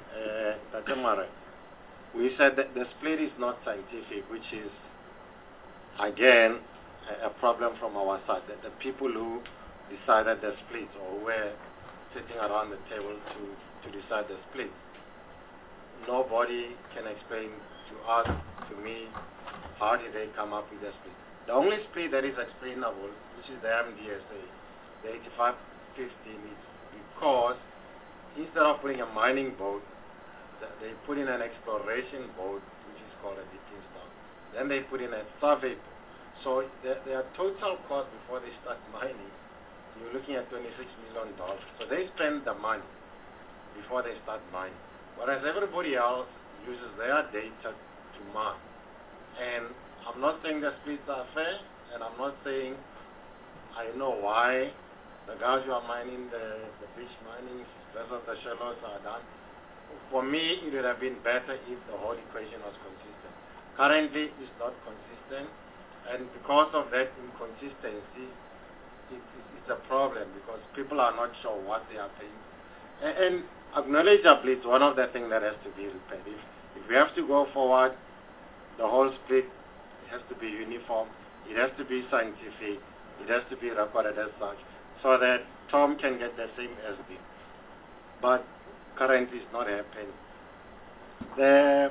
we said that the split is not scientific, which is again a problem from our side. That the people who decided the split, or were sitting around the table to decide the split. Nobody can explain to us, to me, how did they come up with the split. The only split that is explainable, which is the MDSA, the 85-15, is because instead of putting a mining board, they put in an exploration board, which is called a dipping stock. Then they put in a survey board. So their total cost before they start mining, you're looking at $26 million. So they spend the money before they start mining. Whereas everybody else uses their data to mine. And I'm not saying the splits are fair, and I'm not saying I know why the guys who are mining the beach mining versus the shallows are done. For me, it would have been better if the whole equation was consistent. Currently, it's not consistent, and because of that inconsistency, it's a problem because people are not sure what they are paying. And acknowledgeably, it's one of the things that has to be repaired. If we have to go forward, the whole split has to be uniform, it has to be scientific, it has to be recorded as such, so that Tom can get the same as me. But currently it's not happening. The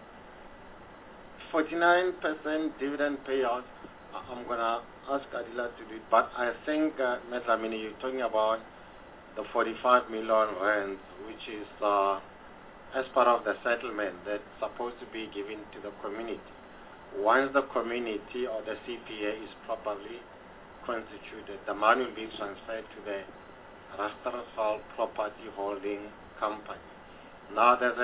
49% dividend payout, I'm going to ask Adila to do it, but I think, Metlamini, you're talking about the 45 million rand, which is as part of the settlement that's supposed to be given to the community. Once the community or the CPA is properly constituted, the money will be transferred to the Rastarsal Property Holding Company. Now there's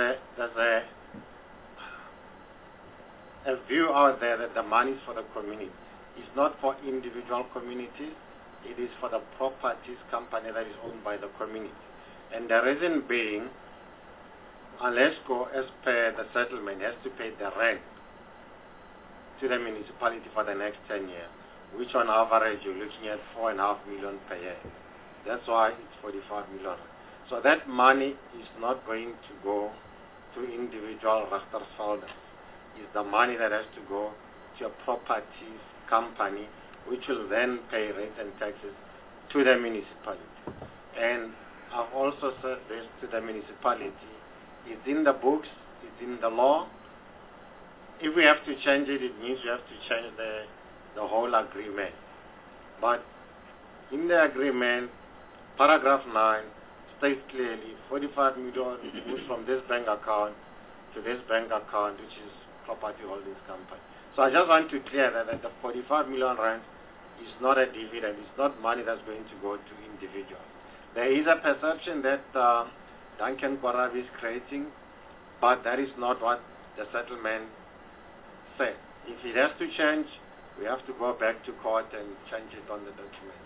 a view out there that the money is for the community. It's not for individual communities, it is for the properties company that is owned by the community. And the reason being, Alesco, as per the settlement, has to pay the rent to the municipality for the next 10 years, which on average you're looking at 4.5 million per year. That's why it's 45 million. So that money is not going to go to individual Rastarsfolders. It's the money that has to go to a properties company, which will then pay rent and taxes to the municipality. And I've also said this to the municipality. It's in the books, it's in the law. If we have to change it, it means we have to change the whole agreement. But in the agreement, paragraph 9 states clearly 45 million moves from this bank account to this bank account, which is Property Holdings Company. So I just want to clear that the 45 million rand is not a dividend, it's not money that's going to go to individuals. There is a perception that Duncan Kwarabi is creating, but that is not what the settlement said. If it has to change, we have to go back to court and change it on the document.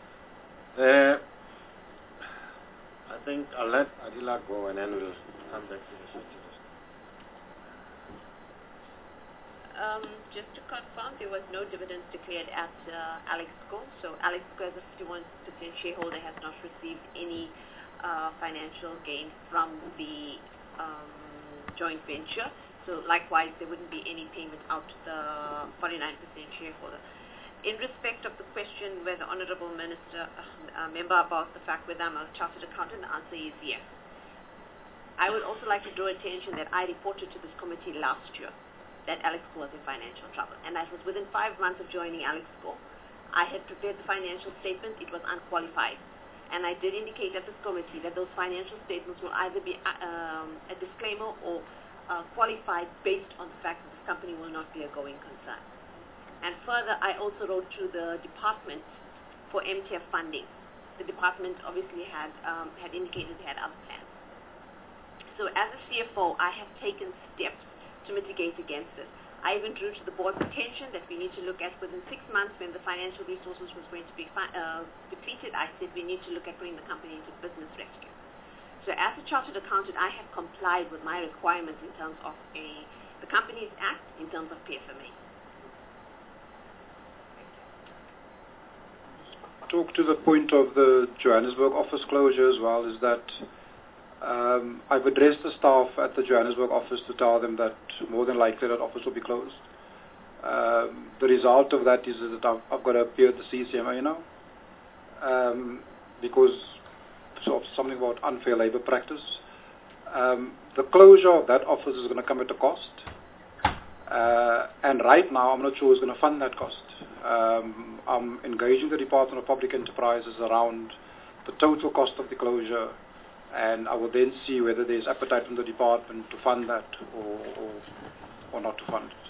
I think I'll let Adila go and then we'll come back to the situation. Just to confirm, there was no dividends declared at Alexco. So Alexco, as a 51% shareholder, has not received any financial gain from the joint venture. So likewise, there wouldn't be any payment out to the 49% shareholder. In respect of the question where the Honourable Minister, member about the fact whether I'm a chartered accountant, the answer is yes. I would also like to draw attention that I reported to this committee last year that Alexco was in financial trouble. And that was within 5 months of joining Alexco. I had prepared the financial statement, it was unqualified. And I did indicate at this committee that those financial statements will either be a disclaimer or qualified based on the fact that this company will not be a going concern. And further, I also wrote to the department for MTF funding. The department obviously had indicated they had other plans. So as a CFO, I have taken steps to mitigate against this. I even drew to the board's attention that we need to look at within 6 months when the financial resources was going to be depleted. I said we need to look at putting the company into business rescue. So as a chartered accountant, I have complied with my requirements in terms of the Companies Act, in terms of PFMA. Talk to the point of the Johannesburg office closure as well, is that I've addressed the staff at the Johannesburg office to tell them that more than likely that office will be closed. The result of that is that I've got to appear at the CCMA now. because of something about unfair labor practice. The closure of that office is going to come at a cost. And right now, I'm not sure who's going to fund that cost. I'm engaging the Department of Public Enterprises around the total cost of the closure, and I will then see whether there's appetite from the department to fund that or not to fund it.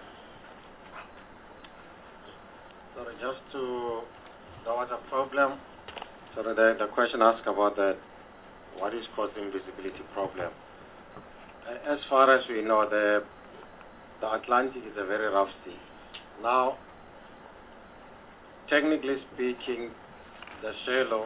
Sorry, just to, there was a problem. So the question asked about that, what is causing visibility problem? As far as we know, the Atlantic is a very rough sea. Now, technically speaking, the shallow,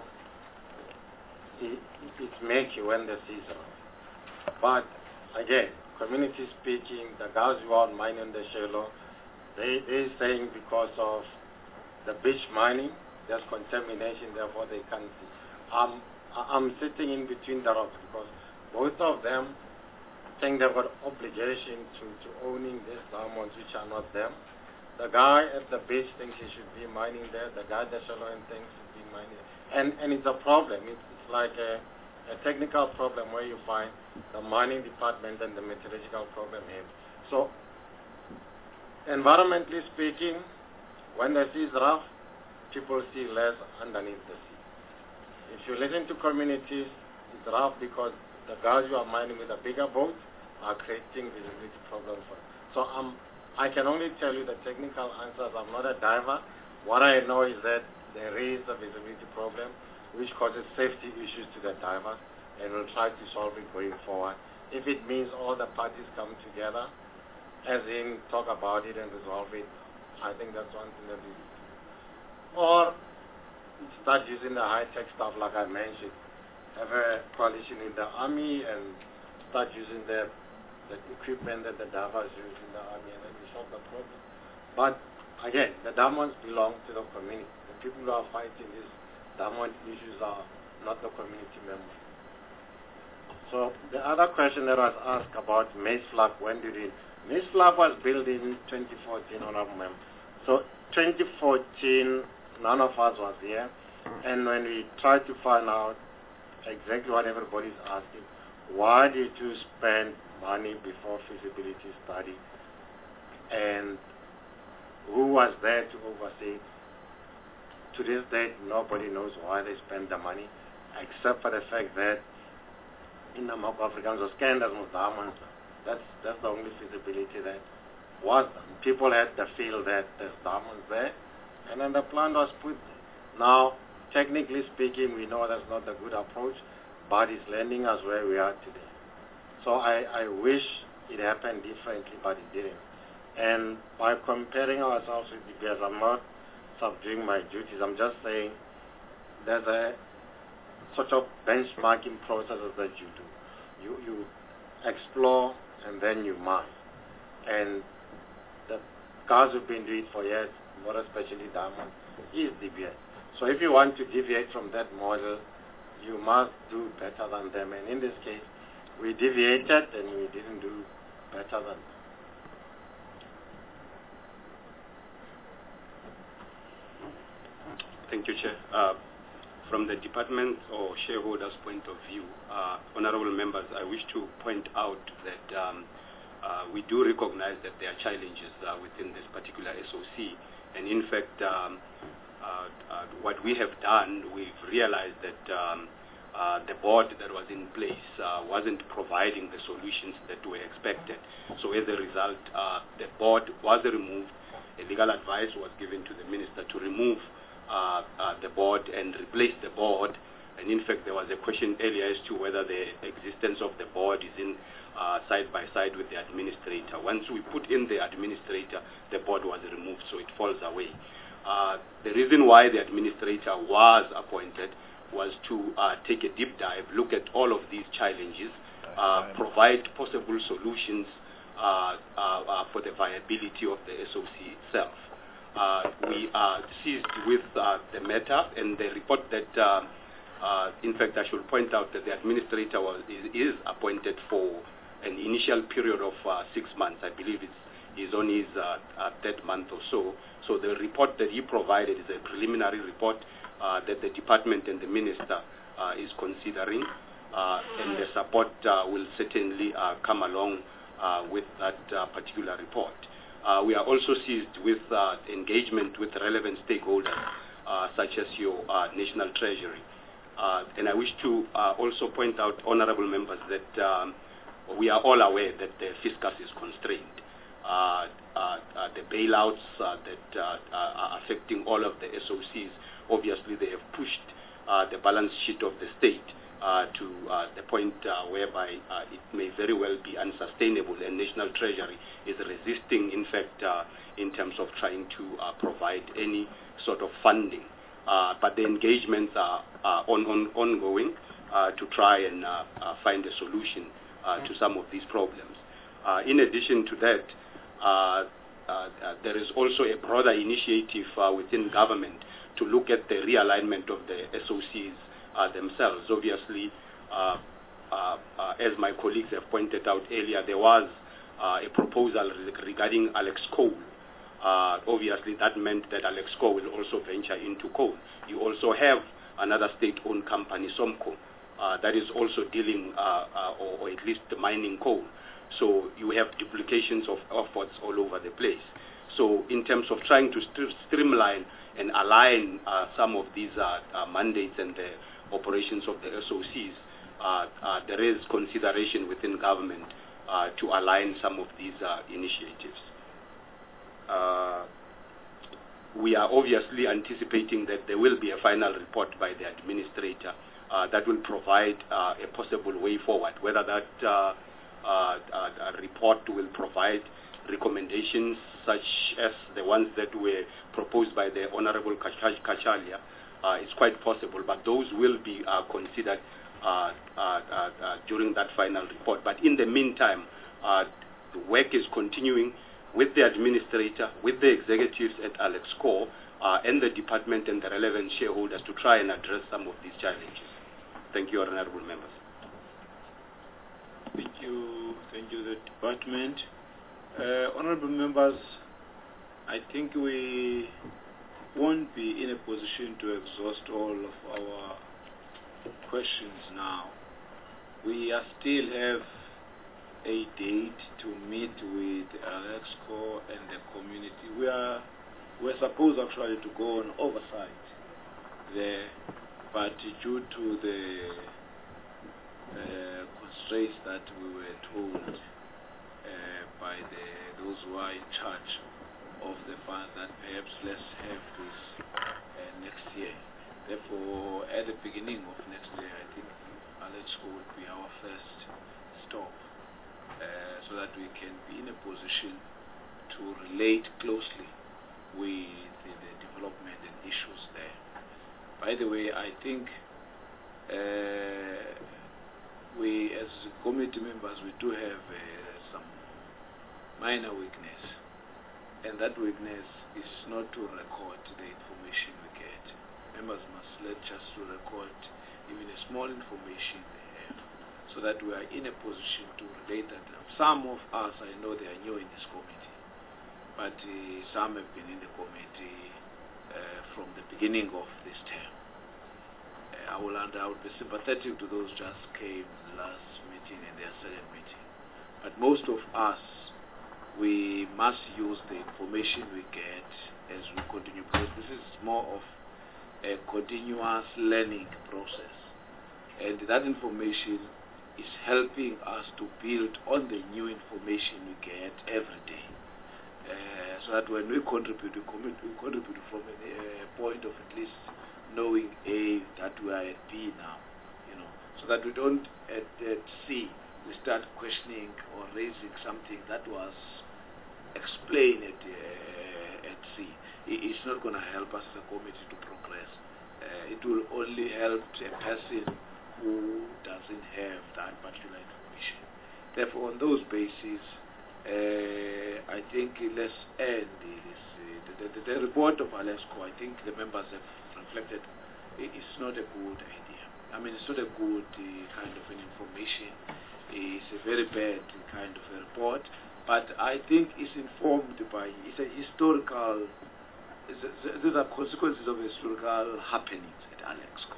it's murky when the seas are. But again, community speaking, the guys who are mining the shallow, they're saying because of the beach mining, there's contamination, therefore they can't see. I'm sitting in between the rocks because both of them think they've got obligation to owning these diamonds which are not them. The guy at the beach thinks he should be mining there. The guy at the shallow end thinks he should be mining there. And it's a problem. It's like a technical problem where you find the mining department and the metallurgical problem here. So, environmentally speaking, when the sea is rough, people see less underneath the sea. If you listen to communities, it's rough because the guys who are mining with a bigger boat are creating visibility problems for them. So I can only tell you the technical answers. I'm not a diver. What I know is that there is a visibility problem which causes safety issues to the divers, and we'll try to solve it going forward. If it means all the parties come together, as in talk about it and resolve it, I think that's one thing that we do. Or start using the high-tech stuff like I mentioned. Have a coalition in the army and start using the equipment that the divers use in the army, and then we solve the problem. But again, the diamonds belong to the community. The people who are fighting these diamond issues are not the community members. So the other question that was asked about Maize Flag, when did it? Maize Flag was built in 2014, Honorable Member. So 2014, none of us was here, and when we tried to find out exactly what everybody's asking, why did you spend money before feasibility study, and who was there to oversee it? To this date, nobody knows why they spent the money, except for the fact that in the Moko Africans or scandals with diamonds, that's the only feasibility that was done. People had the feel that there's diamonds there, and then the plan was put there. Now, technically speaking, we know that's not a good approach, but it's landing us where we are today. So I wish it happened differently, but it didn't. And by comparing ourselves with the BS, I'm not subduing my duties. I'm just saying there's a sort of benchmarking processes that you do. You explore and then you mine. And the guys who've been doing it for years, more especially diamond, is DBS. So if you want to deviate from that model, you must do better than them. And in this case, we deviated and we didn't do better than them. Thank you, Chair. From the department or shareholders' point of view, honorable members, I wish to point out that we do recognize that there are challenges within this particular SOC. And in fact, what we have done, we've realized that the board that was in place wasn't providing the solutions that were expected. So as a result, the board was removed. A legal advice was given to the minister to remove the board and replace the board. And in fact, there was a question earlier as to whether the existence of the board is in side by side with the administrator. Once we put in the administrator, the board was removed, so it falls away. The reason why the administrator was appointed was to take a deep dive, look at all of these challenges, provide possible solutions for the viability of the SOC itself. We are seized with the matter, and the report that, in fact, I should point out that the administrator is appointed for an initial period of 6 months. I believe he's on his third month or so. So the report that he provided is a preliminary report. that the department and the minister is considering, and the support will certainly come along with that particular report. We are also seized with engagement with relevant stakeholders, such as your National Treasury. And I wish to also point out, honorable members, that we are all aware that the fiscus is constrained. The bailouts that are affecting all of the SOCs, obviously they have pushed the balance sheet of the state to the point whereby it may very well be unsustainable, and National Treasury is resisting, in fact, in terms of trying to provide any sort of funding. But the engagements are ongoing to try and find a solution to some of these problems. In addition to that, there is also a broader initiative within government to look at the realignment of the SOCs themselves. Obviously, as my colleagues have pointed out earlier, there was a proposal regarding Alex Coal. Obviously, that meant that Alex Coal will also venture into coal. You also have another state-owned company, Somco, that is also dealing, or at least mining coal. So you have duplications of efforts all over the place. So in terms of trying to streamline and align some of these mandates and the operations of the SOCs, there is consideration within government to align some of these initiatives. We are obviously anticipating that there will be a final report by the administrator that will provide a possible way forward, whether that report will provide recommendations such as the ones that were proposed by the Honorable Kachalia. It's quite possible, but those will be considered during that final report. But in the meantime, the work is continuing with the administrator, with the executives at Alex Core, and the department and the relevant shareholders to try and address some of these challenges. Thank you, honorable members. Thank you, the department. Honorable members, I think we won't be in a position to exhaust all of our questions now. We still have a date to meet with Alexco and the community. We're supposed actually to go on oversight there, but due to the constraints that we were told by those who are in charge of the fund, that perhaps let's have this next year. Therefore, at the beginning of next year, I think Alexco would be our first stop, so that we can be in a position to relate closely with the development and issues there. By the way, I think we, as committee members, we do have some minor weakness, and that weakness is not to record the information we get. Members must let just to record even a small information they have, so that we are in a position to relate that. Some of us, I know they are new in this committee, but some have been in the committee from the beginning of this term. I would be sympathetic to those just came last meeting and their second meeting. But most of us, we must use the information we get as we continue, because this is more of a continuous learning process. And that information is helping us to build on the new information we get every day. So that when we contribute, we contribute from a point of at least knowing A, that we are at B now, so that we don't at C, we start questioning or raising something that was explained at C. It's not going to help us as a committee to progress. It will only help a person who doesn't have that particular information. Therefore, on those bases, I think let's end the report of Alesco. I think the members have reflected it's not a good idea. I mean, it's not a good kind of an information. It's a very bad kind of a report. But I think it's informed by, it's a historical these are consequences of historical happenings at Alexco.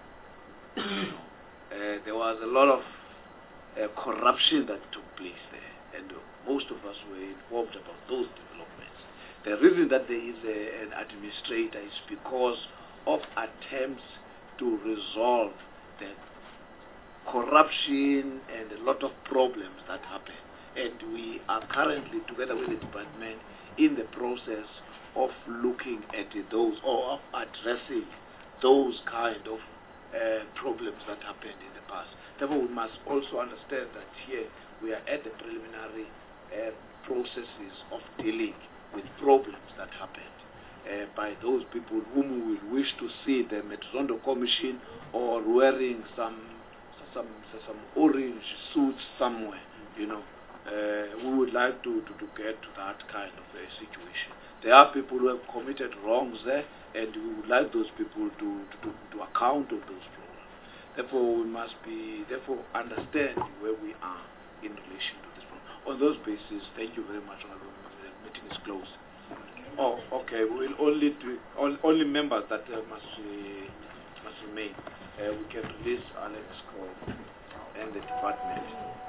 There was a lot of corruption that took place there, and most of us were informed about those developments. The reason that there is an administrator is because of attempts to resolve the corruption and a lot of problems that happen. And we are currently, together with the department, in the process of looking at those, or of addressing those kind of problems that happened in the past. Therefore, we must also understand that here we are at the preliminary processes of dealing with problems that happened by those people whom we will wish to see them at Zondo Commission or wearing some orange suits somewhere, you know. We would like to get to that kind of a situation. There are people who have committed wrongs there, and we would like those people to account of those problems. Therefore, we must understand where we are in relation to this problem. On those bases, thank you very much. The meeting is closed. Oh, okay. We'll only members that must remain. We can release Alex Cole and the department.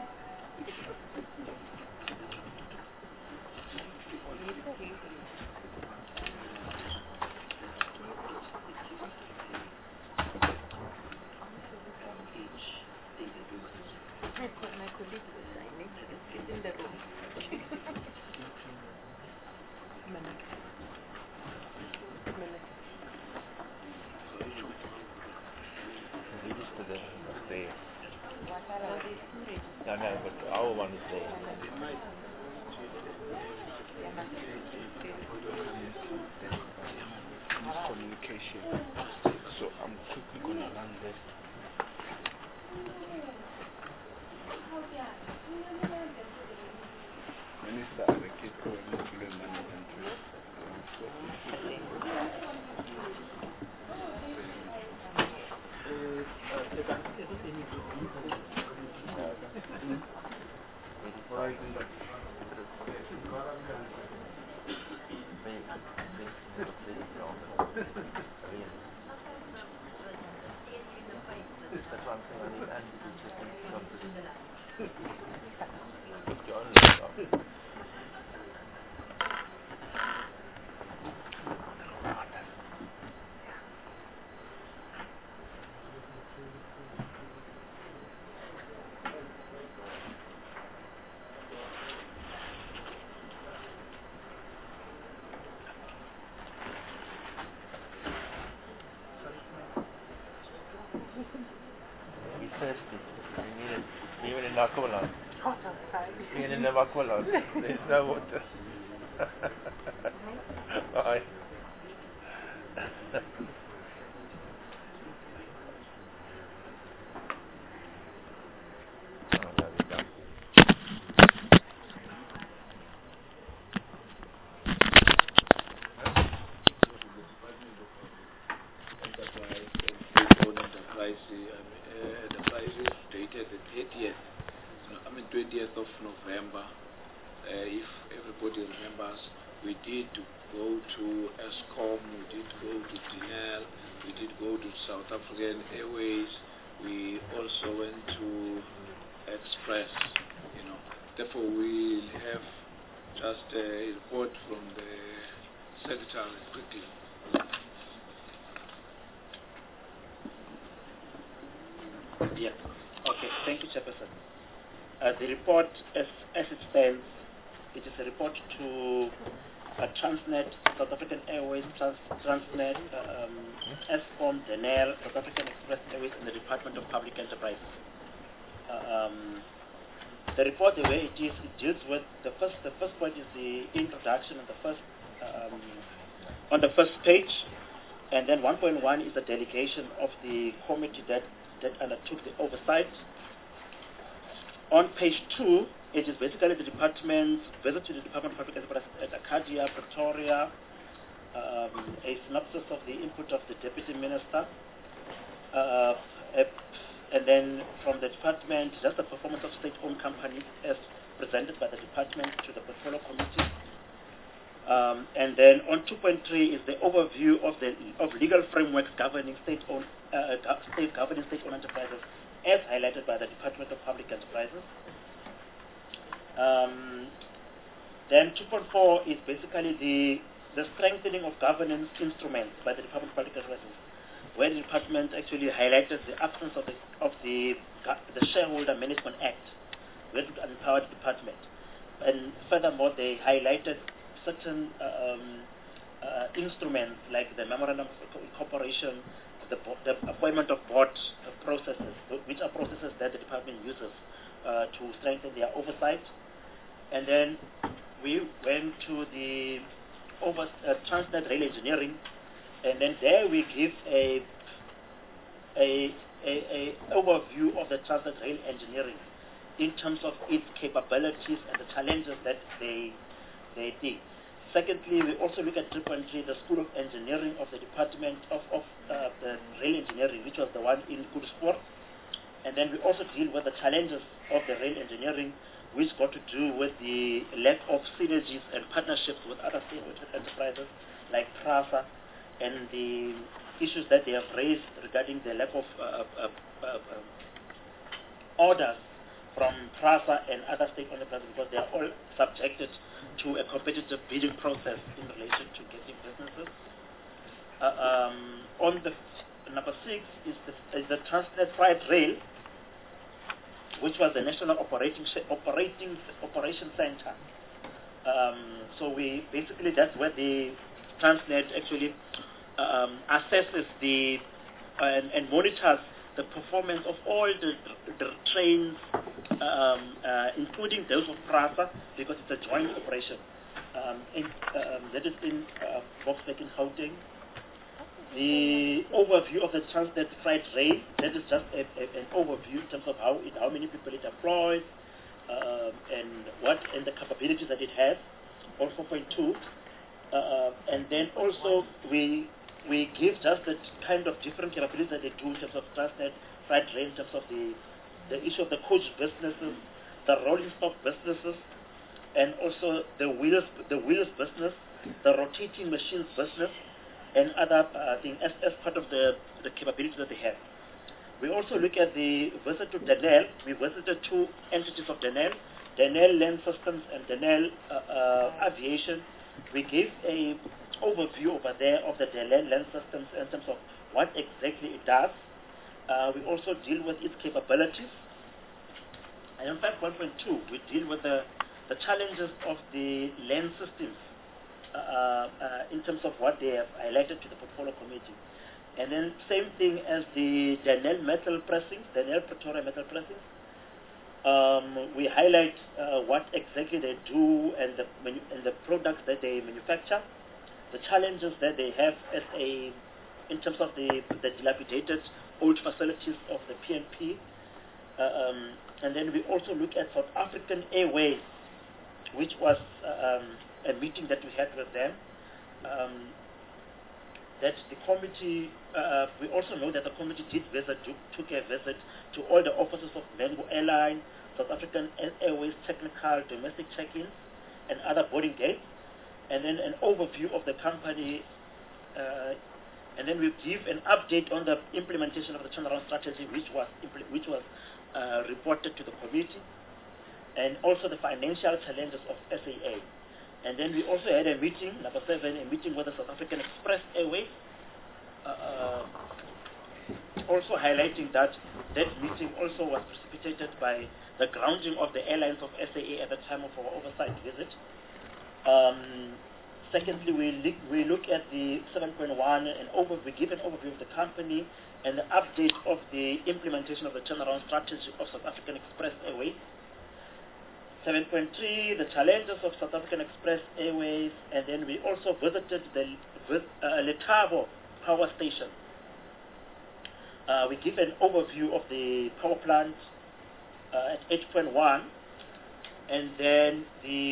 My colleague was signing. It's in the room. No, but our one is there. Communication. So I'm quickly going to run this. Minister allocate curriculum management Even in Aqualand. Even in the Aqualand. There's no water. Bye. Enterprises dated the 20th of November. If everybody remembers, we did go to ESCOM, we did go to DNL, we did go to South African Airways, we also went to Express, you know. Therefore, we'll have just a report from the Secretary quickly. Yeah. Okay. Thank you, Chairperson. The report, as it stands, it is a report to Transnet, South African Airways, Transnet, ESCOM, DNL, South African Express Airways, and the Department of Public Enterprise. The report, the way it is, it deals with the first point is the introduction on the first page, and then 1.1 is the delegation of the committee that undertook the oversight. On page 2, it is basically the department's visit to the Department of Public Enterprise at Arcadia, Pretoria, a synopsis of the input of the Deputy Minister, and then from the department, just the performance of state-owned companies as presented by the department to the Portfolio Committee. And then on 2.3 is the overview of legal frameworks governing state-owned enterprises, as highlighted by the Department of Public Enterprises. Then 2.4 is basically the strengthening of governance instruments by the Department of Public Enterprises, where the department actually highlighted the absence of the Shareholder Management Act, where it empowered the department. And furthermore, they highlighted certain instruments like the Memorandum of Incorporation, the appointment of board processes, which are processes that the department uses to strengthen their oversight. And then we went to the Transnet Rail Engineering, and then there we give a overview of the Transnet Rail Engineering in terms of its capabilities and the challenges that they did. Secondly, we also look at 3.3, the School of Engineering of the Department of the Rail Engineering, which was the one in Kudusport. And then we also deal with the challenges of the rail engineering, which got to do with the lack of synergies and partnerships with other enterprises like PRASA, and the issues that they have raised regarding the lack of orders from PRASA and other state enterprises, because they are all subjected to a competitive bidding process in relation to getting businesses. On the number 6 is the Transnet Freight Rail, which was the National Operation Center. So we basically, that's where the Transnet actually assesses and monitors the performance of all the trains, including those of PRASA, because it's a joint operation. That is in Boksburg in Gauteng. The overview of the Transnet Freight Rail, that is just an overview in terms of how many people it employs, and the capabilities that it has, on 4.2. And then also we give just the kind of different capabilities that they do in terms of Transnet Freight Rail, in terms of the issue of the coach businesses, the rolling stock businesses, and also the wheels business, the rotating machines business, and other things as part of the capabilities that they have. We also look at the visit to Denel. We visited 2 entities of Denel, Denel Land Systems and Denel Aviation. We gave a overview over there of the Denel Land Systems in terms of what exactly it does. We also deal with its capabilities. And in fact, 1.2, we deal with the challenges of the land systems in terms of what they have highlighted to the portfolio committee. And then same thing as the Denel Metal Pressing, Denel Pretoria Metal Pressing. We highlight what exactly they do and the products that they manufacture, the challenges that they have in terms of the dilapidated old facilities of the PNP. And then we also look at South African Airways, which was a meeting that we had with them. That the committee, we also know that the committee took a visit to all the offices of Mango Airline, South African Airways Technical, domestic check-ins, and other boarding gates, and then an overview of the company, and then we give an update on the implementation of the turnaround strategy, which was reported to the committee, and also the financial challenges of SAA. And then we also had a meeting, number 7, a meeting with the South African Express Airways, also highlighting that meeting also was precipitated by the grounding of the airlines of SAA at the time of our oversight visit. Secondly, we look at the 7.1 and we give an overview of the company and the update of the implementation of the turnaround strategy of South African Express Airways. 7.3, the challenges of South African Express Airways, and then we also visited the Letabo power station. We give an overview of the power plant at 8.1, and then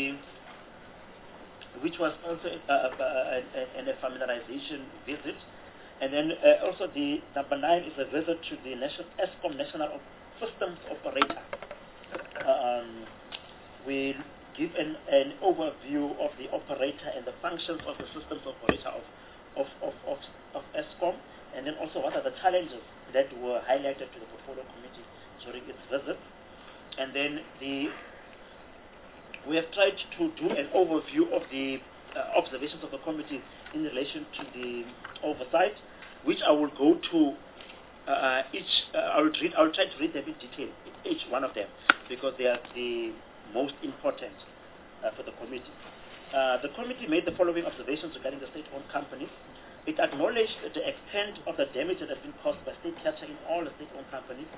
which was also a familiarization visit, and then also the number 9 is a visit to the Eskom National Systems Operator. We give an overview of the operator and the functions of the systems operator of Eskom, and then also what are the challenges that were highlighted to the portfolio committee during its visit. And then we have tried to do an overview of the observations of the committee in relation to the oversight, which I will go to I'll try to read them in detail, each one of them, because they are the most important for the committee. The committee made the following observations regarding the state-owned companies. It acknowledged the extent of the damage that has been caused by state capture in all the state-owned companies.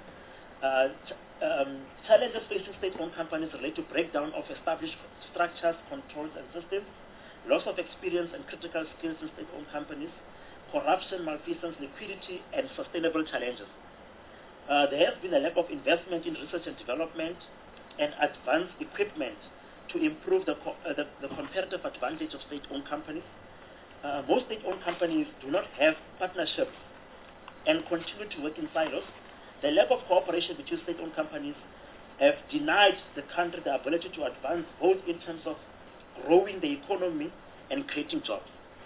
Challenges facing state-owned companies relate to breakdown of established structures, controls, and systems, loss of experience and critical skills in state-owned companies, corruption, malfeasance, liquidity, and sustainable challenges. There has been a lack of investment in research and development and advanced equipment to improve the comparative advantage of state-owned companies. Most state-owned companies do not have partnerships and continue to work in silos. The lack of cooperation between state-owned companies have denied the country the ability to advance both in terms of growing the economy and creating jobs.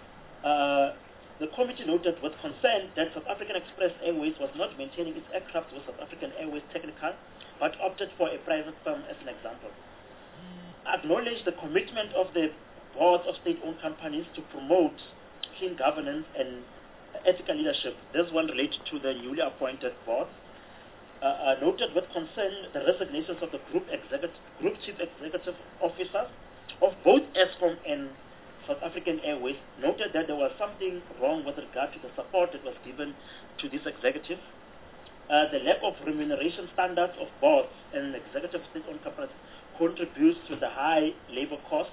The committee noted with concern that South African Express Airways was not maintaining its aircraft with South African Airways Technical, but opted for a private firm as an example. Acknowledged the commitment of the boards of state-owned companies to promote clean governance and ethical leadership. This one related to the newly appointed boards. Noted with concern the resignations of the group chief executive officers of both Eskom and South African Airways. Noted that there was something wrong with regard to the support that was given to this executive. The lack of remuneration standards of boards and executive state-owned companies contributes to the high labor costs.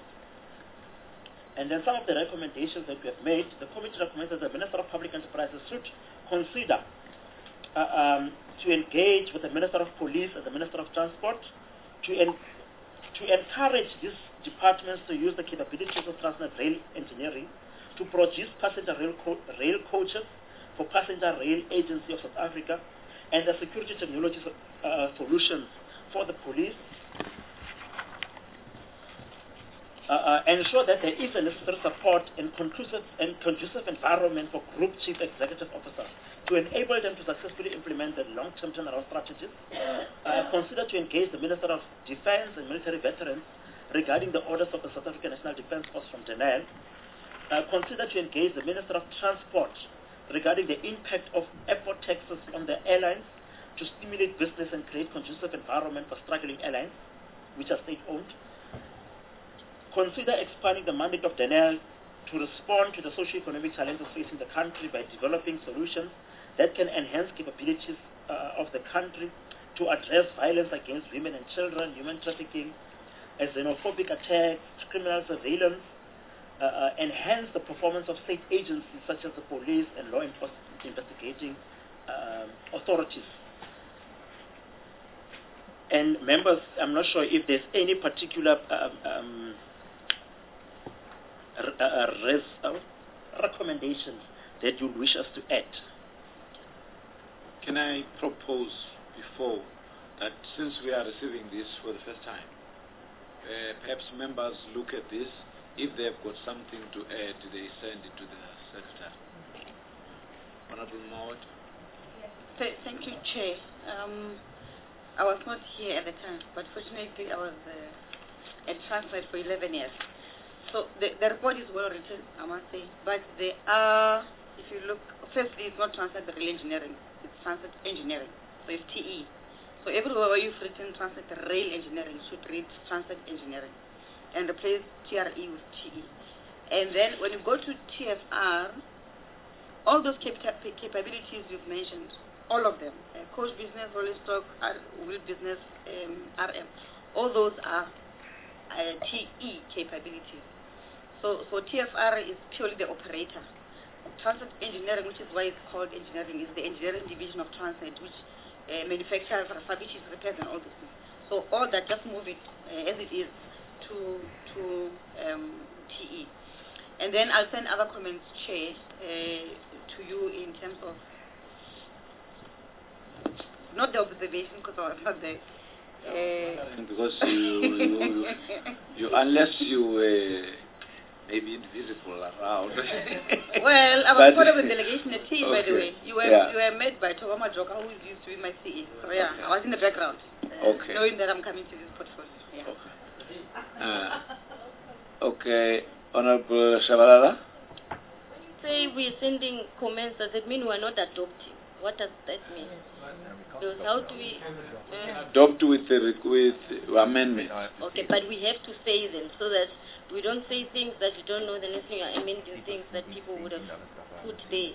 And then some of the recommendations that we have made, the committee recommends that the Minister of Public Enterprises should consider to engage with the Minister of Police and the Minister of Transport to encourage these departments to use the capabilities of Transnet Rail Engineering to produce passenger rail coaches for Passenger Rail Agency of South Africa and the security technology solutions for the police. Ensure that there is a necessary support and conducive environment for Group Chief Executive Officers to enable them to successfully implement the long-term turnaround strategies. Consider to engage the Minister of Defense and Military Veterans regarding the orders of the South African National Defense Force from Denel. Consider to engage the Minister of Transport regarding the impact of airport taxes on the airlines to stimulate business and create conducive environment for struggling airlines, which are state-owned. Consider expanding the mandate of Denel to respond to the socio-economic challenges facing the country by developing solutions that can enhance capabilities of the country to address violence against women and children, human trafficking, xenophobic attacks, criminal surveillance, enhance the performance of state agencies such as the police and law enforcement investigating authorities. And members, I'm not sure if there's any particular recommendations that you wish us to add. Can I propose before that since we are receiving this for the first time, perhaps members look at this. If they've got something to add, they send it to the Secretary. Honorable Maud. Thank you, Chair. I was not here at the time, but fortunately I was at Transnet for 11 years. So the report is well written, I must say, but there are, if you look, firstly it's not Transnet Rail Engineering, it's Transnet Engineering, so it's TE. So everywhere where you've written Transnet Rail Engineering, you should read Transnet Engineering and replace TRE with TE. And then when you go to TFR, all those capabilities you've mentioned, all of them, coach business, rolling stock, wheel business, RM, all those are TE capabilities. So TFR is purely the operator. Transnet Engineering, which is why it's called engineering, is the engineering division of Transnet, which manufactures refurbishes, repairs, and all these things. So all that, just move it as it is to TE. And then I'll send other comments, Chair, to you in terms of, not the observation because I was not there, Because you unless you were maybe invisible around. Well, I was part of a delegation, a team, by the Okay. way. You were met by Togama Joka, who used to be my CE. So yeah, I was in the background, Okay. knowing that I'm coming to this portfolio. Yeah. Okay, Honorable Shabalala. Say we're sending comments, does it mean we're not adopting? What does that mean? Because how do we... Adopt with amendment. Okay, but we have to say them so that we don't say things that you don't know, the next thing you're amending things that people would have put there.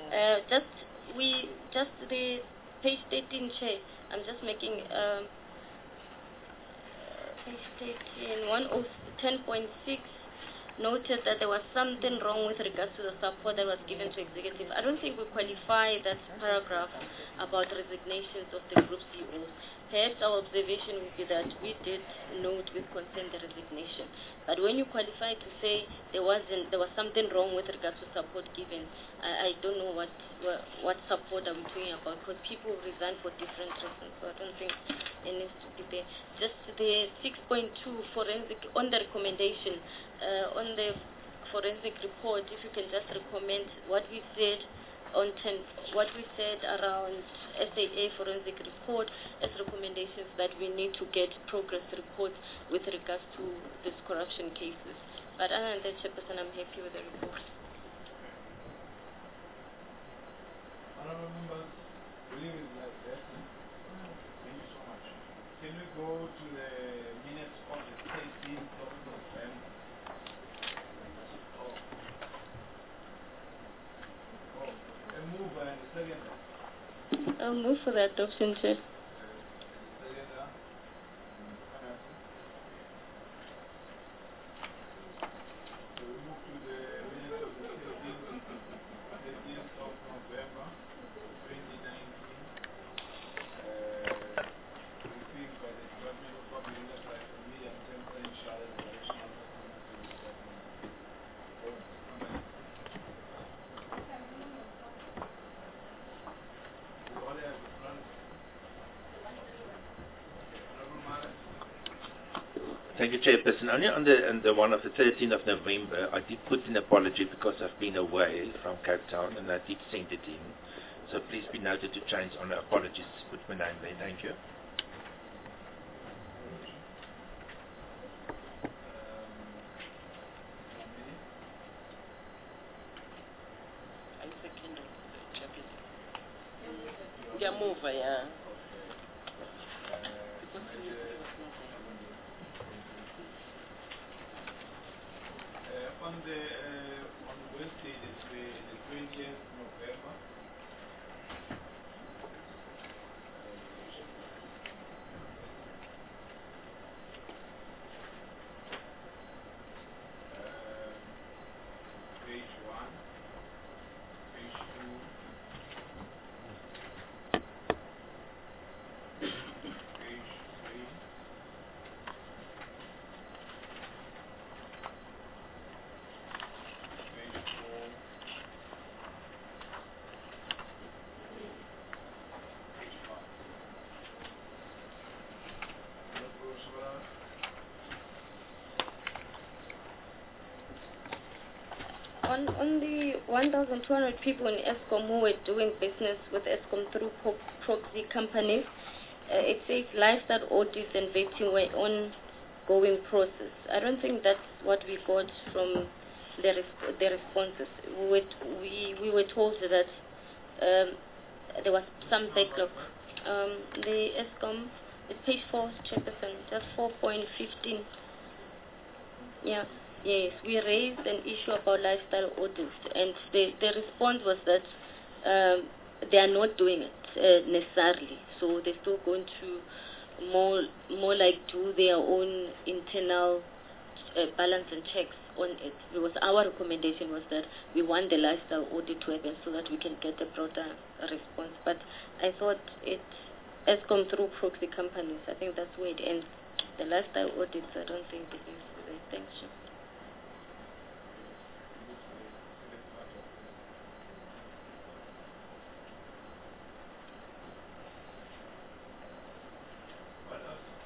Just the page 13, Chair, I'm just making page 13, 10.6 noted that there was something wrong with regards to the support that was given to executive. I don't think we qualify that paragraph about resignations of the group CEOs. Perhaps our observation would be that we did note with concern the resignation. But when you qualify to say there was something wrong with regards to support given, I don't know what support are we talking about, because people resign for different reasons. So I don't think it needs to be there. Just the 6.2 forensic on the recommendation on the forensic report. If you can just recommend what we said what we said around SAA forensic report as recommendations that we need to get progress reports with regards to these corruption cases. But other than that, Chairperson, I'm happy with the report. Honourable members, will you like that? Thank you so much. Can we go to the minutes of the 13th of November? A move and a second. I'll move for the adoption, Chair. Thank you, Chairperson. Only on the one of the 13th of November, I did put an apology because I've been away from Cape Town, and I did send it in. So please be noted to change on the apologies. Put my name there. Thank you. On Wednesday, the 20th November. Page 1, page 2, page 3. On the 1,200 people in Eskom who were doing business with Eskom through proxy companies, it says lifestyle audits and vetting were ongoing process. I don't think that's what we got from the responses. We were told that there was some backlog. The Eskom, it's page 4, Chairperson, just 4.15. Yeah. Yes, we raised an issue about lifestyle audits, and the response was that they are not doing it necessarily. So they're still going to more like do their own internal balance and checks on it. Because our recommendation was that we want the lifestyle audit to happen so that we can get a broader response. But I thought it Eskom through proxy companies. I think that's where it ends. The lifestyle audits, I don't think it is with it. Thanks, Chair. What else?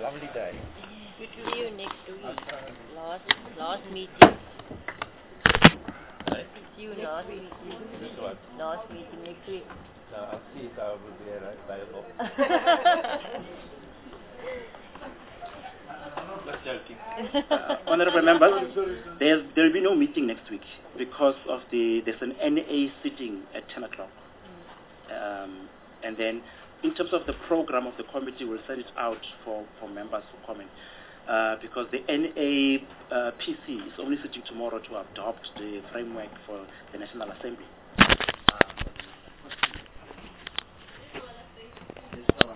lovely day. Good to see you next week. Last meeting. Hey? See you last week. This one? Last meeting next week. No, I'll see if I will be available. Just joking. Honorable members, there will be no meeting next week because of there's an NA sitting at 10 o'clock. And then in terms of the program of the committee, we'll send it out for members for comment. Because the NA PC is only sitting tomorrow to adopt the framework for the National Assembly.